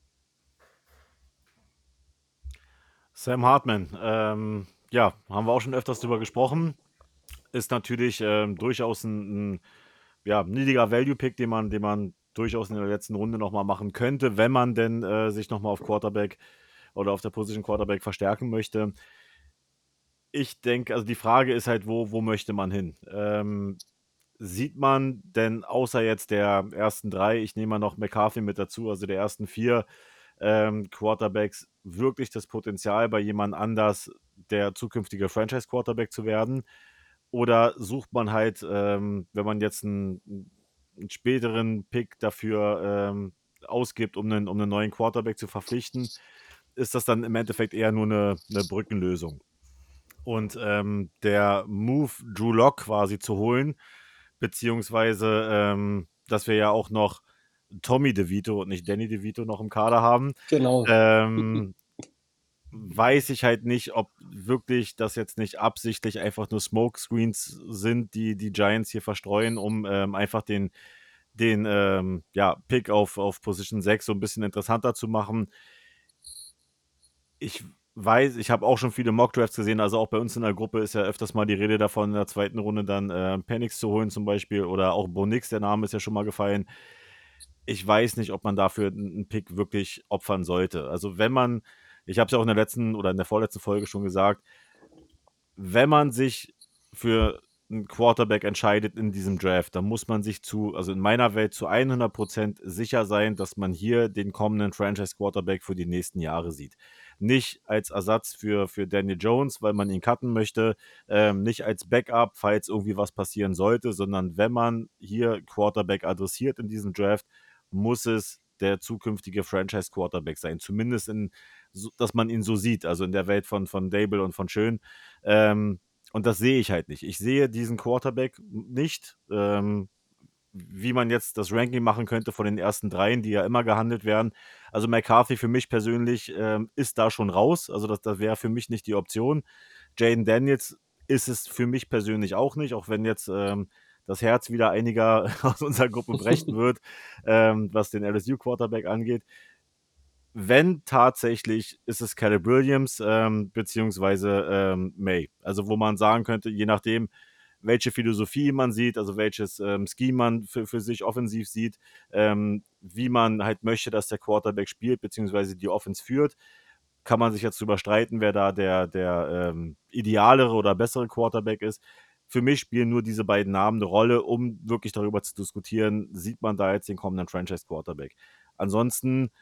Sam Hartman, ähm, ja, haben wir auch schon öfters drüber gesprochen. Ist natürlich ähm, durchaus ein, ein ja, niedriger Value-Pick, den man, den man durchaus in der letzten Runde nochmal machen könnte, wenn man denn äh, sich nochmal auf Quarterback oder auf der Position Quarterback verstärken möchte. Ich denke, also die Frage ist halt, wo, wo möchte man hin? Ähm, sieht man denn außer jetzt der ersten drei, ich nehme mal noch McCarthy mit dazu, also der ersten vier ähm, Quarterbacks, wirklich das Potenzial bei jemand anders der zukünftige Franchise-Quarterback zu werden? Oder sucht man halt, ähm, wenn man jetzt einen, einen späteren Pick dafür ähm, ausgibt, um einen, um einen neuen Quarterback zu verpflichten, ist das dann im Endeffekt eher nur eine, eine Brückenlösung. Und ähm, der Move, Drew Lock quasi zu holen, beziehungsweise, ähm, dass wir ja auch noch Tommy DeVito und nicht Danny DeVito noch im Kader haben, Genau. ähm, weiß ich halt nicht, ob wirklich das jetzt nicht absichtlich einfach nur Smokescreens sind, die die Giants hier verstreuen, um ähm, einfach den, den ähm, ja, Pick auf, auf Position sechs so ein bisschen interessanter zu machen. Ich weiß, ich habe auch schon viele Mockdrafts gesehen, also auch bei uns in der Gruppe ist ja öfters mal die Rede davon, in der zweiten Runde dann äh, Penix zu holen zum Beispiel oder auch Bo Nix, der Name ist ja schon mal gefallen. Ich weiß nicht, ob man dafür einen Pick wirklich opfern sollte. Also wenn man, ich habe es ja auch in der letzten oder in der vorletzten Folge schon gesagt, wenn man sich für einen Quarterback entscheidet in diesem Draft, dann muss man sich zu, also in meiner Welt zu hundert Prozent sicher sein, dass man hier den kommenden Franchise-Quarterback für die nächsten Jahre sieht. Nicht als Ersatz für, für Daniel Jones, weil man ihn cutten möchte, ähm, nicht als Backup, falls irgendwie was passieren sollte, sondern wenn man hier Quarterback adressiert in diesem Draft, muss es der zukünftige Franchise-Quarterback sein. Zumindest in, so, dass man ihn so sieht, also in der Welt von, von Dable und von Schön. Ähm, und das sehe ich halt nicht. Ich sehe diesen Quarterback nicht, ähm, wie man jetzt das Ranking machen könnte von den ersten dreien, die ja immer gehandelt werden. Also McCarthy für mich persönlich ähm, ist da schon raus. Also das, das wäre für mich nicht die Option. Jaden Daniels ist es für mich persönlich auch nicht, auch wenn jetzt ähm, das Herz wieder einiger aus unserer Gruppe brechen wird, ähm, was den L S U-Quarterback angeht. Wenn tatsächlich, ist es Caleb Williams ähm, beziehungsweise ähm, May. Also wo man sagen könnte, je nachdem, welche Philosophie man sieht, also welches ähm, Scheme man für, für sich offensiv sieht, ähm, wie man halt möchte, dass der Quarterback spielt, beziehungsweise die Offense führt, kann man sich jetzt drüber streiten, wer da der, der ähm, idealere oder bessere Quarterback ist. Für mich spielen nur diese beiden Namen eine Rolle, um wirklich darüber zu diskutieren, sieht man da jetzt den kommenden Franchise-Quarterback. Ansonsten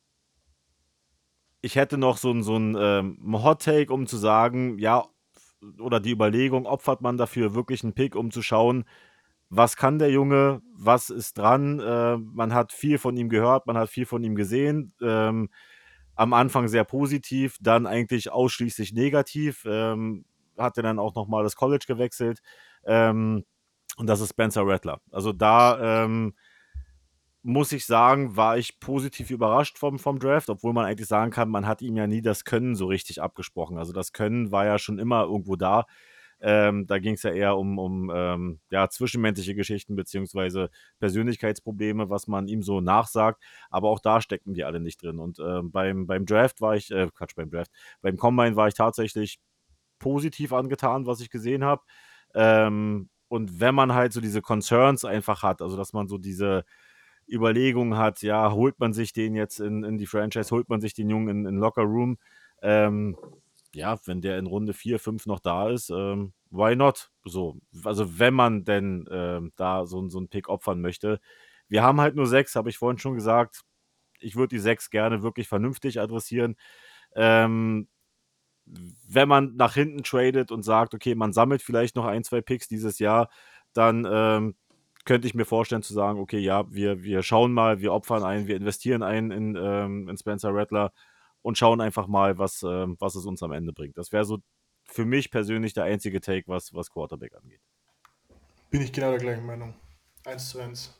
ich hätte noch so ein so 'n, ähm, Hot Take, um zu sagen, ja, oder die Überlegung, opfert man dafür wirklich einen Pick, um zu schauen, was kann der Junge, was ist dran? Äh, man hat viel von ihm gehört, man hat viel von ihm gesehen. Ähm, am Anfang sehr positiv, dann eigentlich ausschließlich negativ. Ähm, hat er dann auch noch mal das College gewechselt. Ähm, und das ist Spencer Rattler. Also da, ähm muss ich sagen, war ich positiv überrascht vom, vom Draft, obwohl man eigentlich sagen kann, man hat ihm ja nie das Können so richtig abgesprochen. Also das Können war ja schon immer irgendwo da. Ähm, da ging es ja eher um, um ähm, ja, zwischenmenschliche Geschichten beziehungsweise Persönlichkeitsprobleme, was man ihm so nachsagt. Aber auch da stecken die alle nicht drin. Und ähm, beim, beim Draft war ich, äh, Quatsch, beim Draft, beim Combine war ich tatsächlich positiv angetan, was ich gesehen habe. Ähm, und wenn man halt so diese Concerns einfach hat, also dass man so diese Überlegung hat, ja, holt man sich den jetzt in, in die Franchise, holt man sich den Jungen in, in Locker Room, ähm, ja, wenn der in Runde vier, fünf noch da ist, ähm, why not? So, also wenn man denn ähm, da so, so einen Pick opfern möchte. Wir haben halt nur sechs, habe ich vorhin schon gesagt. Ich würde die sechs gerne wirklich vernünftig adressieren. Ähm, wenn man nach hinten tradet und sagt, okay, man sammelt vielleicht noch ein, zwei Picks dieses Jahr, dann ähm, könnte ich mir vorstellen zu sagen, okay, ja, wir, wir schauen mal, wir opfern ein, wir investieren ein in, ähm, in Spencer Rattler und schauen einfach mal, was, ähm, was es uns am Ende bringt. Das wäre so für mich persönlich der einzige Take, was, was Quarterback angeht. Bin ich genau der gleichen Meinung. Eins zu eins.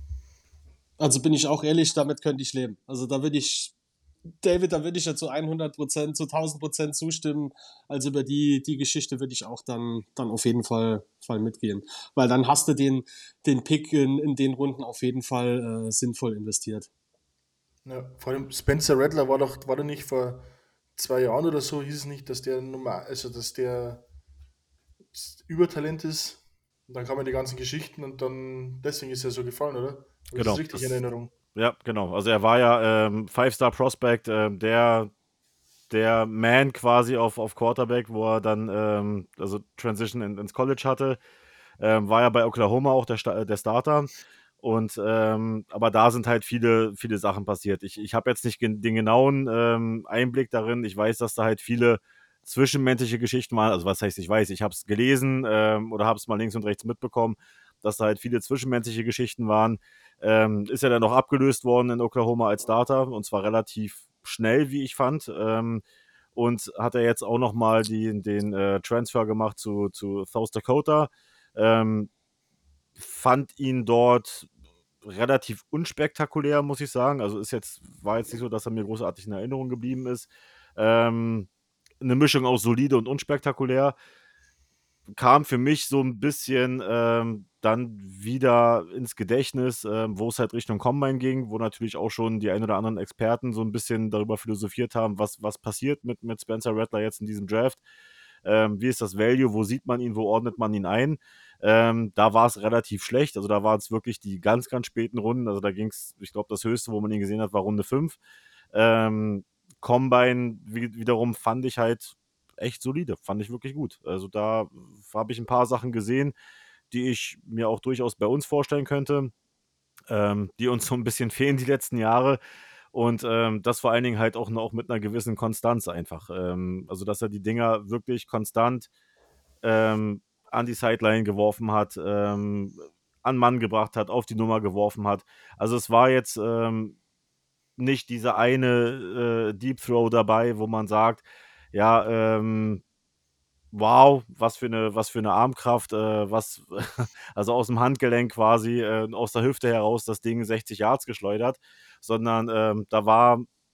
Also bin ich auch ehrlich, damit könnte ich leben. Also da würde ich, David, da würde ich ja zu hundert Prozent, zu tausend Prozent zustimmen. Also über die, die Geschichte würde ich auch dann, dann auf jeden Fall, Fall mitgehen. Weil dann hast du den, den Pick in, in den Runden auf jeden Fall äh, sinnvoll investiert. Ja, vor allem Spencer Rattler war doch, war doch nicht vor zwei Jahren oder so, hieß es nicht, dass der Nummer, also dass der Übertalent ist. Und dann kamen die ganzen Geschichten und dann, deswegen ist er so gefallen, oder? Habe ich das Genau. richtig in Das, Erinnerung? ja, genau. Also er war ja ähm, Five-Star-Prospect, ähm, der der Man quasi auf, auf Quarterback, wo er dann ähm, also Transition in, ins College hatte. Ähm, war ja bei Oklahoma auch der, Sta der Starter. Und ähm, aber da sind halt viele, viele Sachen passiert. Ich, ich habe jetzt nicht gen den genauen ähm, Einblick darin. Ich weiß, dass da halt viele zwischenmenschliche Geschichten waren. Also was heißt, ich weiß, ich habe es gelesen ähm, oder habe es mal links und rechts mitbekommen, dass da halt viele zwischenmenschliche Geschichten waren. Ähm, ist er dann noch abgelöst worden in Oklahoma als Starter und zwar relativ schnell, wie ich fand. Ähm, und hat er jetzt auch nochmal den äh, Transfer gemacht zu, zu South Dakota. Ähm, fand ihn dort relativ unspektakulär, muss ich sagen. Also ist jetzt, war jetzt nicht so, dass er mir großartig in Erinnerung geblieben ist. Ähm, eine Mischung aus solide und unspektakulär. Kam für mich so ein bisschen ähm, dann wieder ins Gedächtnis, ähm, wo es halt Richtung Combine ging, wo natürlich auch schon die ein oder anderen Experten so ein bisschen darüber philosophiert haben, was, was passiert mit, mit Spencer Rattler jetzt in diesem Draft. Ähm, wie ist das Value, wo sieht man ihn, wo ordnet man ihn ein? Ähm, da war es relativ schlecht, also da waren es wirklich die ganz, ganz späten Runden, also da ging es, ich glaube, das Höchste, wo man ihn gesehen hat, war Runde fünf. Ähm, Combine wie, wiederum fand ich halt echt solide, fand ich wirklich gut. Also da habe ich ein paar Sachen gesehen, die ich mir auch durchaus bei uns vorstellen könnte, ähm, die uns so ein bisschen fehlen die letzten Jahre. Und ähm, das vor allen Dingen halt auch noch mit einer gewissen Konstanz einfach. Ähm, also, dass er die Dinger wirklich konstant ähm, an die Sideline geworfen hat, ähm, an Mann gebracht hat, auf die Nummer geworfen hat. Also, es war jetzt ähm, nicht diese eine äh, Deep Throw dabei, wo man sagt, ja, ähm, wow, was für eine, was für eine Armkraft, äh, was, also aus dem Handgelenk quasi, äh, aus der Hüfte heraus das Ding sechzig Yards geschleudert, sondern ähm, da war,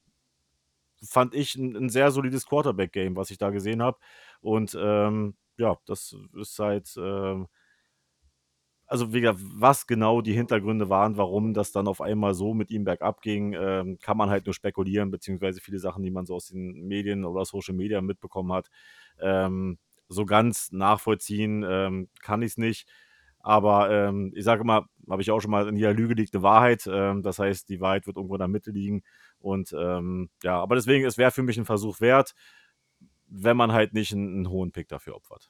fand ich, ein, ein sehr solides Quarterback-Game, was ich da gesehen habe. Und ähm, ja, das ist halt, ähm, also wie gesagt, was genau die Hintergründe waren, warum das dann auf einmal so mit ihm bergab ging, ähm, kann man halt nur spekulieren, beziehungsweise viele Sachen, die man so aus den Medien oder Social Media mitbekommen hat. Ähm, so ganz nachvollziehen ähm, kann ich es nicht. Aber ähm, ich sage immer, habe ich auch schon mal, in jeder Lüge liegt eine Wahrheit. Ähm, das heißt, die Wahrheit wird irgendwo in der Mitte liegen. Und ähm, ja, aber deswegen, es wäre für mich ein Versuch wert, wenn man halt nicht einen, einen hohen Pick dafür opfert.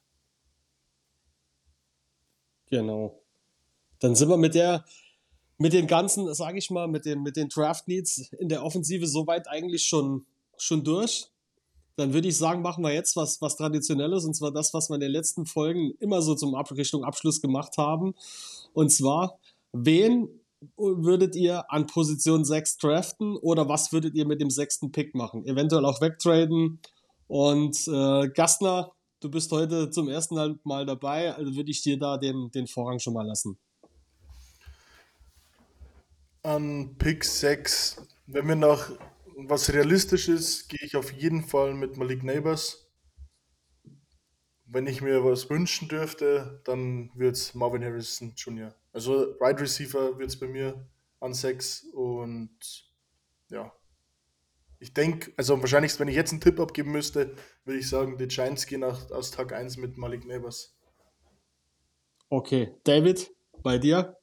Genau. Dann sind wir mit der, mit den ganzen, sage ich mal, mit den, mit den Draft Needs in der Offensive soweit eigentlich schon, schon durch. Dann würde ich sagen, machen wir jetzt was, was Traditionelles, und zwar das, was wir in den letzten Folgen immer so zum Ab Richtung Abschluss gemacht haben. Und zwar, wen würdet ihr an Position sechs draften oder was würdet ihr mit dem sechsten Pick machen? Eventuell auch wegtraden. Und äh, Gastner, du bist heute zum ersten Mal dabei, also würde ich dir da den, den Vorrang schon mal lassen. An Pick sechs, wenn wir nach was realistisch ist, gehe ich auf jeden Fall mit Malik Neighbors. Wenn ich mir was wünschen dürfte, dann wird es Marvin Harrison Junior Also Wide Receiver wird es bei mir an sechs und ja, ich denke, also wahrscheinlich, wenn ich jetzt einen Tipp abgeben müsste, würde ich sagen, die Giants gehen nach, aus Tag eins mit Malik Neighbors. Okay, David, bei dir?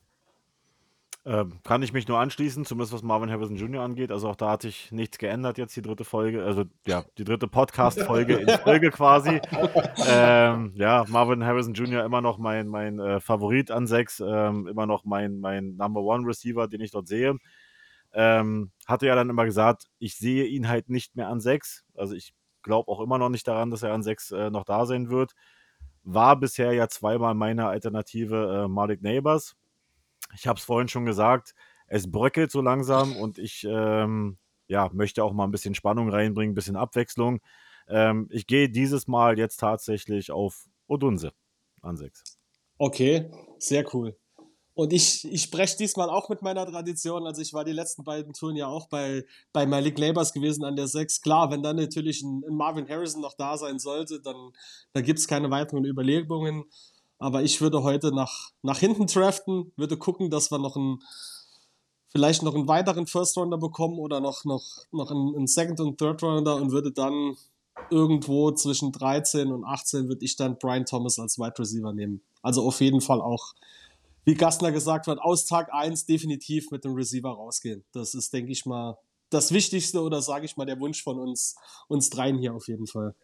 Ähm, kann ich mich nur anschließen, zumindest was Marvin Harrison Junior angeht. Also auch da hat sich nichts geändert jetzt, die dritte Folge, also ja, die dritte Podcast-Folge in Folge quasi. Ähm, ja, Marvin Harrison Junior immer noch mein, mein äh, Favorit an sechs, ähm, immer noch mein, mein Number One Receiver, den ich dort sehe. Ähm, hatte ja dann immer gesagt, ich sehe ihn halt nicht mehr an sechs. Also ich glaube auch immer noch nicht daran, dass er an sechs äh, noch da sein wird. War bisher ja zweimal meine Alternative äh, Malik Neighbors. Ich habe es vorhin schon gesagt, es bröckelt so langsam und ich ähm, ja, möchte auch mal ein bisschen Spannung reinbringen, ein bisschen Abwechslung. Ähm, ich gehe dieses Mal jetzt tatsächlich auf Odunse an sechs. Okay, sehr cool. Und ich, ich spreche diesmal auch mit meiner Tradition. Also ich war die letzten beiden Touren ja auch bei, bei Malik Neighbors gewesen an der sechs. Klar, wenn dann natürlich ein, ein Marvin Harrison noch da sein sollte, dann, dann gibt es keine weiteren Überlegungen. Aber ich würde heute nach, nach hinten draften, würde gucken, dass wir noch einen, vielleicht noch einen weiteren First Rounder bekommen oder noch, noch, noch einen, einen Second und Third Rounder und würde dann irgendwo zwischen dreizehn und achtzehn würde ich dann Brian Thomas als Wide Receiver nehmen. Also auf jeden Fall auch, wie Gastner gesagt hat, aus Tag eins definitiv mit dem Receiver rausgehen. Das ist, denke ich mal, das Wichtigste oder sage ich mal der Wunsch von uns, uns dreien hier auf jeden Fall.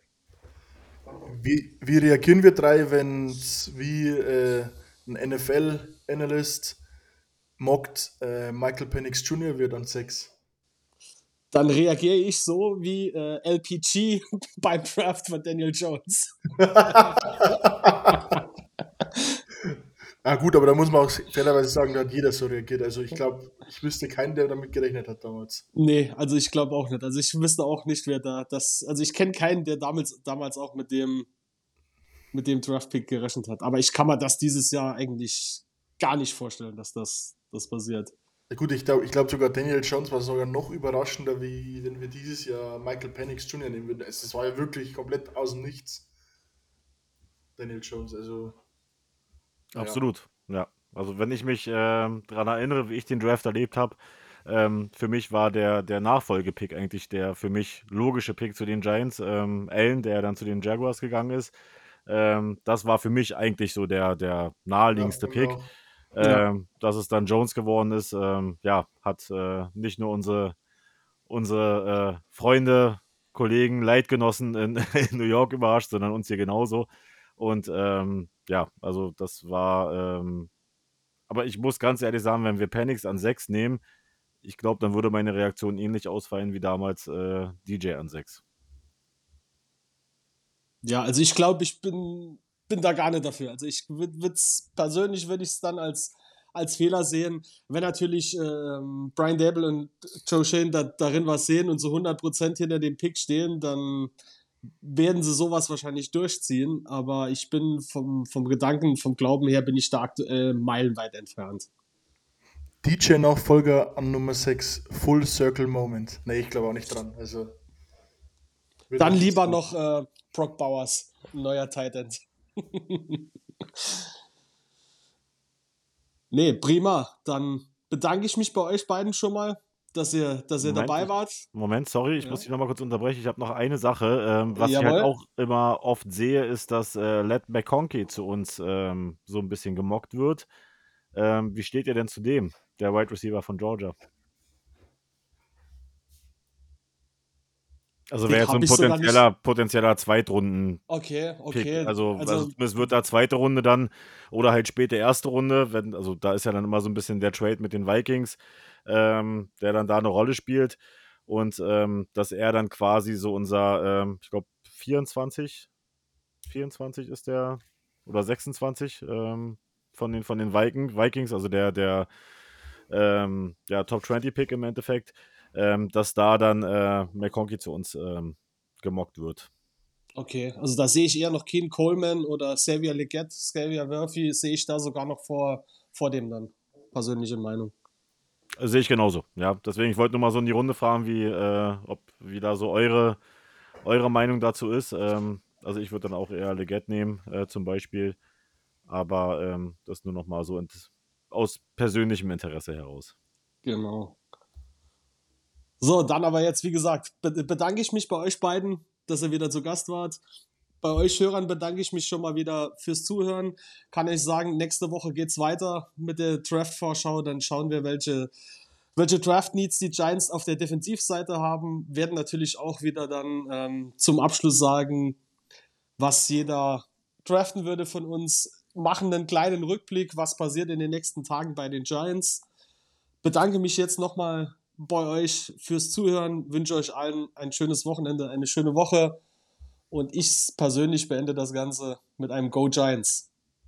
Wie, wie reagieren wir drei, wenn es wie äh, ein N F L-Analyst mockt, äh, Michael Penix Junior wird an sechs? Dann reagiere ich so wie äh, L P G beim Draft von Daniel Jones. Ah, gut, aber da muss man auch fairerweise sagen, da hat jeder so reagiert. Also ich glaube, ich wüsste keinen, der damit gerechnet hat damals. Nee, also ich glaube auch nicht. Also ich wüsste auch nicht, wer da das. Also ich kenne keinen, der damals, damals auch mit dem, mit dem Draft-Pick gerechnet hat. Aber ich kann mir das dieses Jahr eigentlich gar nicht vorstellen, dass das, das passiert. Ja, gut, ich glaube ich glaub sogar Daniel Jones war sogar noch überraschender, wie wenn wir dieses Jahr Michael Penix Junior nehmen würden. Es es war ja wirklich komplett aus dem Nichts, Daniel Jones. Also, ja. Absolut, ja. Also wenn ich mich ähm, daran erinnere, wie ich den Draft erlebt habe, ähm, für mich war der, der Nachfolgepick eigentlich der für mich logische Pick zu den Giants. Ähm, Allen, der dann zu den Jaguars gegangen ist, ähm, das war für mich eigentlich so der, der Ja, naheliegendste bei mir Pick. auch. Ja, Ähm, dass es dann Jones geworden ist, ähm, ja, hat äh, nicht nur unsere, unsere äh, Freunde, Kollegen, Leidgenossen in, in New York überrascht, sondern uns hier genauso. Und ähm, ja, also das war, ähm, aber ich muss ganz ehrlich sagen, wenn wir Penix an sechs nehmen, ich glaube, dann würde meine Reaktion ähnlich ausfallen wie damals äh, D J an sechs. ja, also ich glaube, ich bin, bin da gar nicht dafür. Also ich würde es persönlich würde ich es dann als, als Fehler sehen, wenn natürlich ähm, Brian Dable und Joe Shane da, darin was sehen und so hundert Prozent hinter dem Pick stehen, dann werden sie sowas wahrscheinlich durchziehen. Aber ich bin vom, vom Gedanken, vom Glauben her, bin ich da aktuell meilenweit entfernt. D J-Nachfolger an Nummer sechs Full Circle Moment. Nee, ich glaube auch nicht dran. Also, wird Dann nicht lieber passieren. noch äh, Brock Bowers, neuer Tight End. Nee, prima. Dann bedanke ich mich bei euch beiden schon mal, dass ihr, dass ihr Moment, dabei ich, wart. Moment, sorry, ich muss Ja. dich nochmal kurz unterbrechen. Ich habe noch eine Sache. Ähm, was ich halt Jawohl. auch immer oft sehe, ist, dass äh, Led McConkey zu uns ähm, so ein bisschen gemockt wird. Ähm, wie steht ihr denn zu dem, der Wide Receiver von Georgia? Also wäre Den jetzt so ein habe ich sogar nicht. potenzieller, potenzieller Zweitrunden-Pick. Okay, okay. Also, also Also, zumindest wird da zweite Runde dann oder halt späte erste Runde. Wenn, also da ist ja dann immer so ein bisschen der Trade mit den Vikings, ähm, der dann da eine Rolle spielt. Und ähm, dass er dann quasi so unser, ähm, ich glaube, vierundzwanzig, vierundzwanzig ist der oder sechsundzwanzig ähm, von den, von den Viking, Vikings, also der, der, ähm, der Top zwanzig Pick im Endeffekt, ähm, dass da dann äh, McConkey zu uns ähm, gemockt wird. okay. Also da sehe ich eher noch Keen Coleman oder Xavier Legette, Xavier Murphy, sehe ich da sogar noch vor, vor dem dann. Persönliche Meinung. Sehe ich genauso, ja. Deswegen, ich wollte nur mal so in die Runde fragen, wie, äh, ob, wie da so eure, eure Meinung dazu ist. Ähm, also ich würde dann auch eher Leggett nehmen, äh, zum Beispiel. Aber ähm, das nur noch mal so int- aus persönlichem Interesse heraus. Genau. So, dann aber jetzt, wie gesagt, be bedanke ich mich bei euch beiden, dass ihr wieder zu Gast wart. Bei euch Hörern bedanke ich mich schon mal wieder fürs Zuhören. Kann ich sagen, nächste Woche geht's weiter mit der Draft-Vorschau. Dann schauen wir, welche, welche Draft-Needs die Giants auf der Defensivseite haben. Werden natürlich auch wieder dann ähm, zum Abschluss sagen, was jeder draften würde von uns. Machen einen kleinen Rückblick, was passiert in den nächsten Tagen bei den Giants. Bedanke mich jetzt nochmal bei euch fürs Zuhören. Wünsche euch allen ein schönes Wochenende, eine schöne Woche. Und ich persönlich beende das Ganze mit einem Go Giants.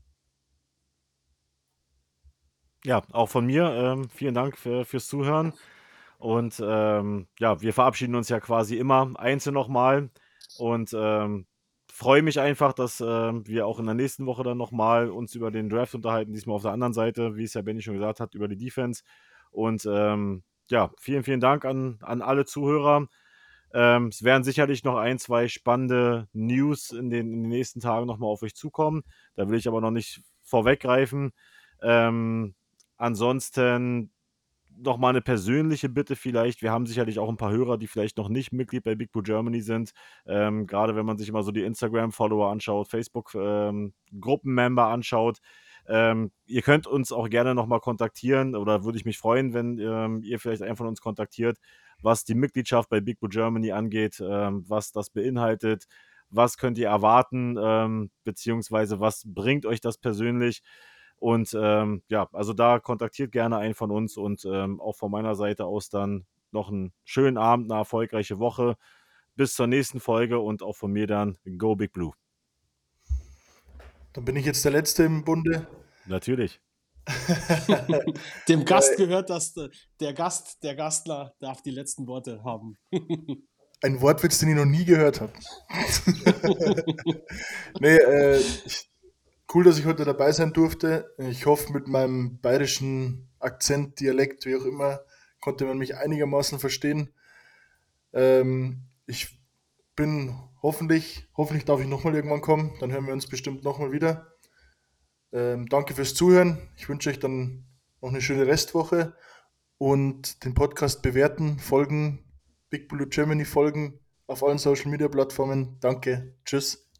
Ja, auch von mir ähm, vielen Dank für, fürs Zuhören. Und ähm, ja, wir verabschieden uns ja quasi immer einzeln nochmal. Und ähm, freue mich einfach, dass ähm, wir auch in der nächsten Woche dann nochmal uns über den Draft unterhalten. Diesmal auf der anderen Seite, wie es ja Benny schon gesagt hat, über die Defense. Und ähm, ja, vielen, vielen Dank an, an alle Zuhörer. Ähm, es werden sicherlich noch ein, zwei spannende News in den, in den nächsten Tagen nochmal auf euch zukommen. Da will ich aber noch nicht vorweggreifen. Ähm, ansonsten noch mal eine persönliche Bitte vielleicht. Wir haben sicherlich auch ein paar Hörer, die vielleicht noch nicht Mitglied bei Big Blue Germany sind. Ähm, gerade wenn man sich mal so die Instagram-Follower anschaut, Facebook-Gruppenmember anschaut. Ähm, ihr könnt uns auch gerne noch mal kontaktieren oder würde ich mich freuen, wenn ähm, ihr vielleicht einen von uns kontaktiert, was die Mitgliedschaft bei Big Blue Germany angeht, ähm, was das beinhaltet, was könnt ihr erwarten, ähm, beziehungsweise was bringt euch das persönlich. Und ähm, ja, also da kontaktiert gerne einen von uns und ähm, auch von meiner Seite aus dann noch einen schönen Abend, eine erfolgreiche Woche. Bis zur nächsten Folge und auch von mir dann Go Big Blue. Dann bin ich jetzt der Letzte im Bunde. Natürlich. Dem Gast gehört das, der Gast, der Gastler darf die letzten Worte haben. Ein Wortwitz, den ich noch nie gehört habe. nee, äh, ich, cool, dass ich heute dabei sein durfte. Ich hoffe, mit meinem bayerischen Akzent, Dialekt, wie auch immer, konnte man mich einigermaßen verstehen. Ähm, ich bin hoffentlich, hoffentlich darf ich nochmal irgendwann kommen, dann hören wir uns bestimmt nochmal wieder. Ähm, danke fürs Zuhören. Ich wünsche euch dann noch eine schöne Restwoche und den Podcast bewerten, folgen, Big Blue Germany folgen auf allen Social Media Plattformen. Danke. Tschüss.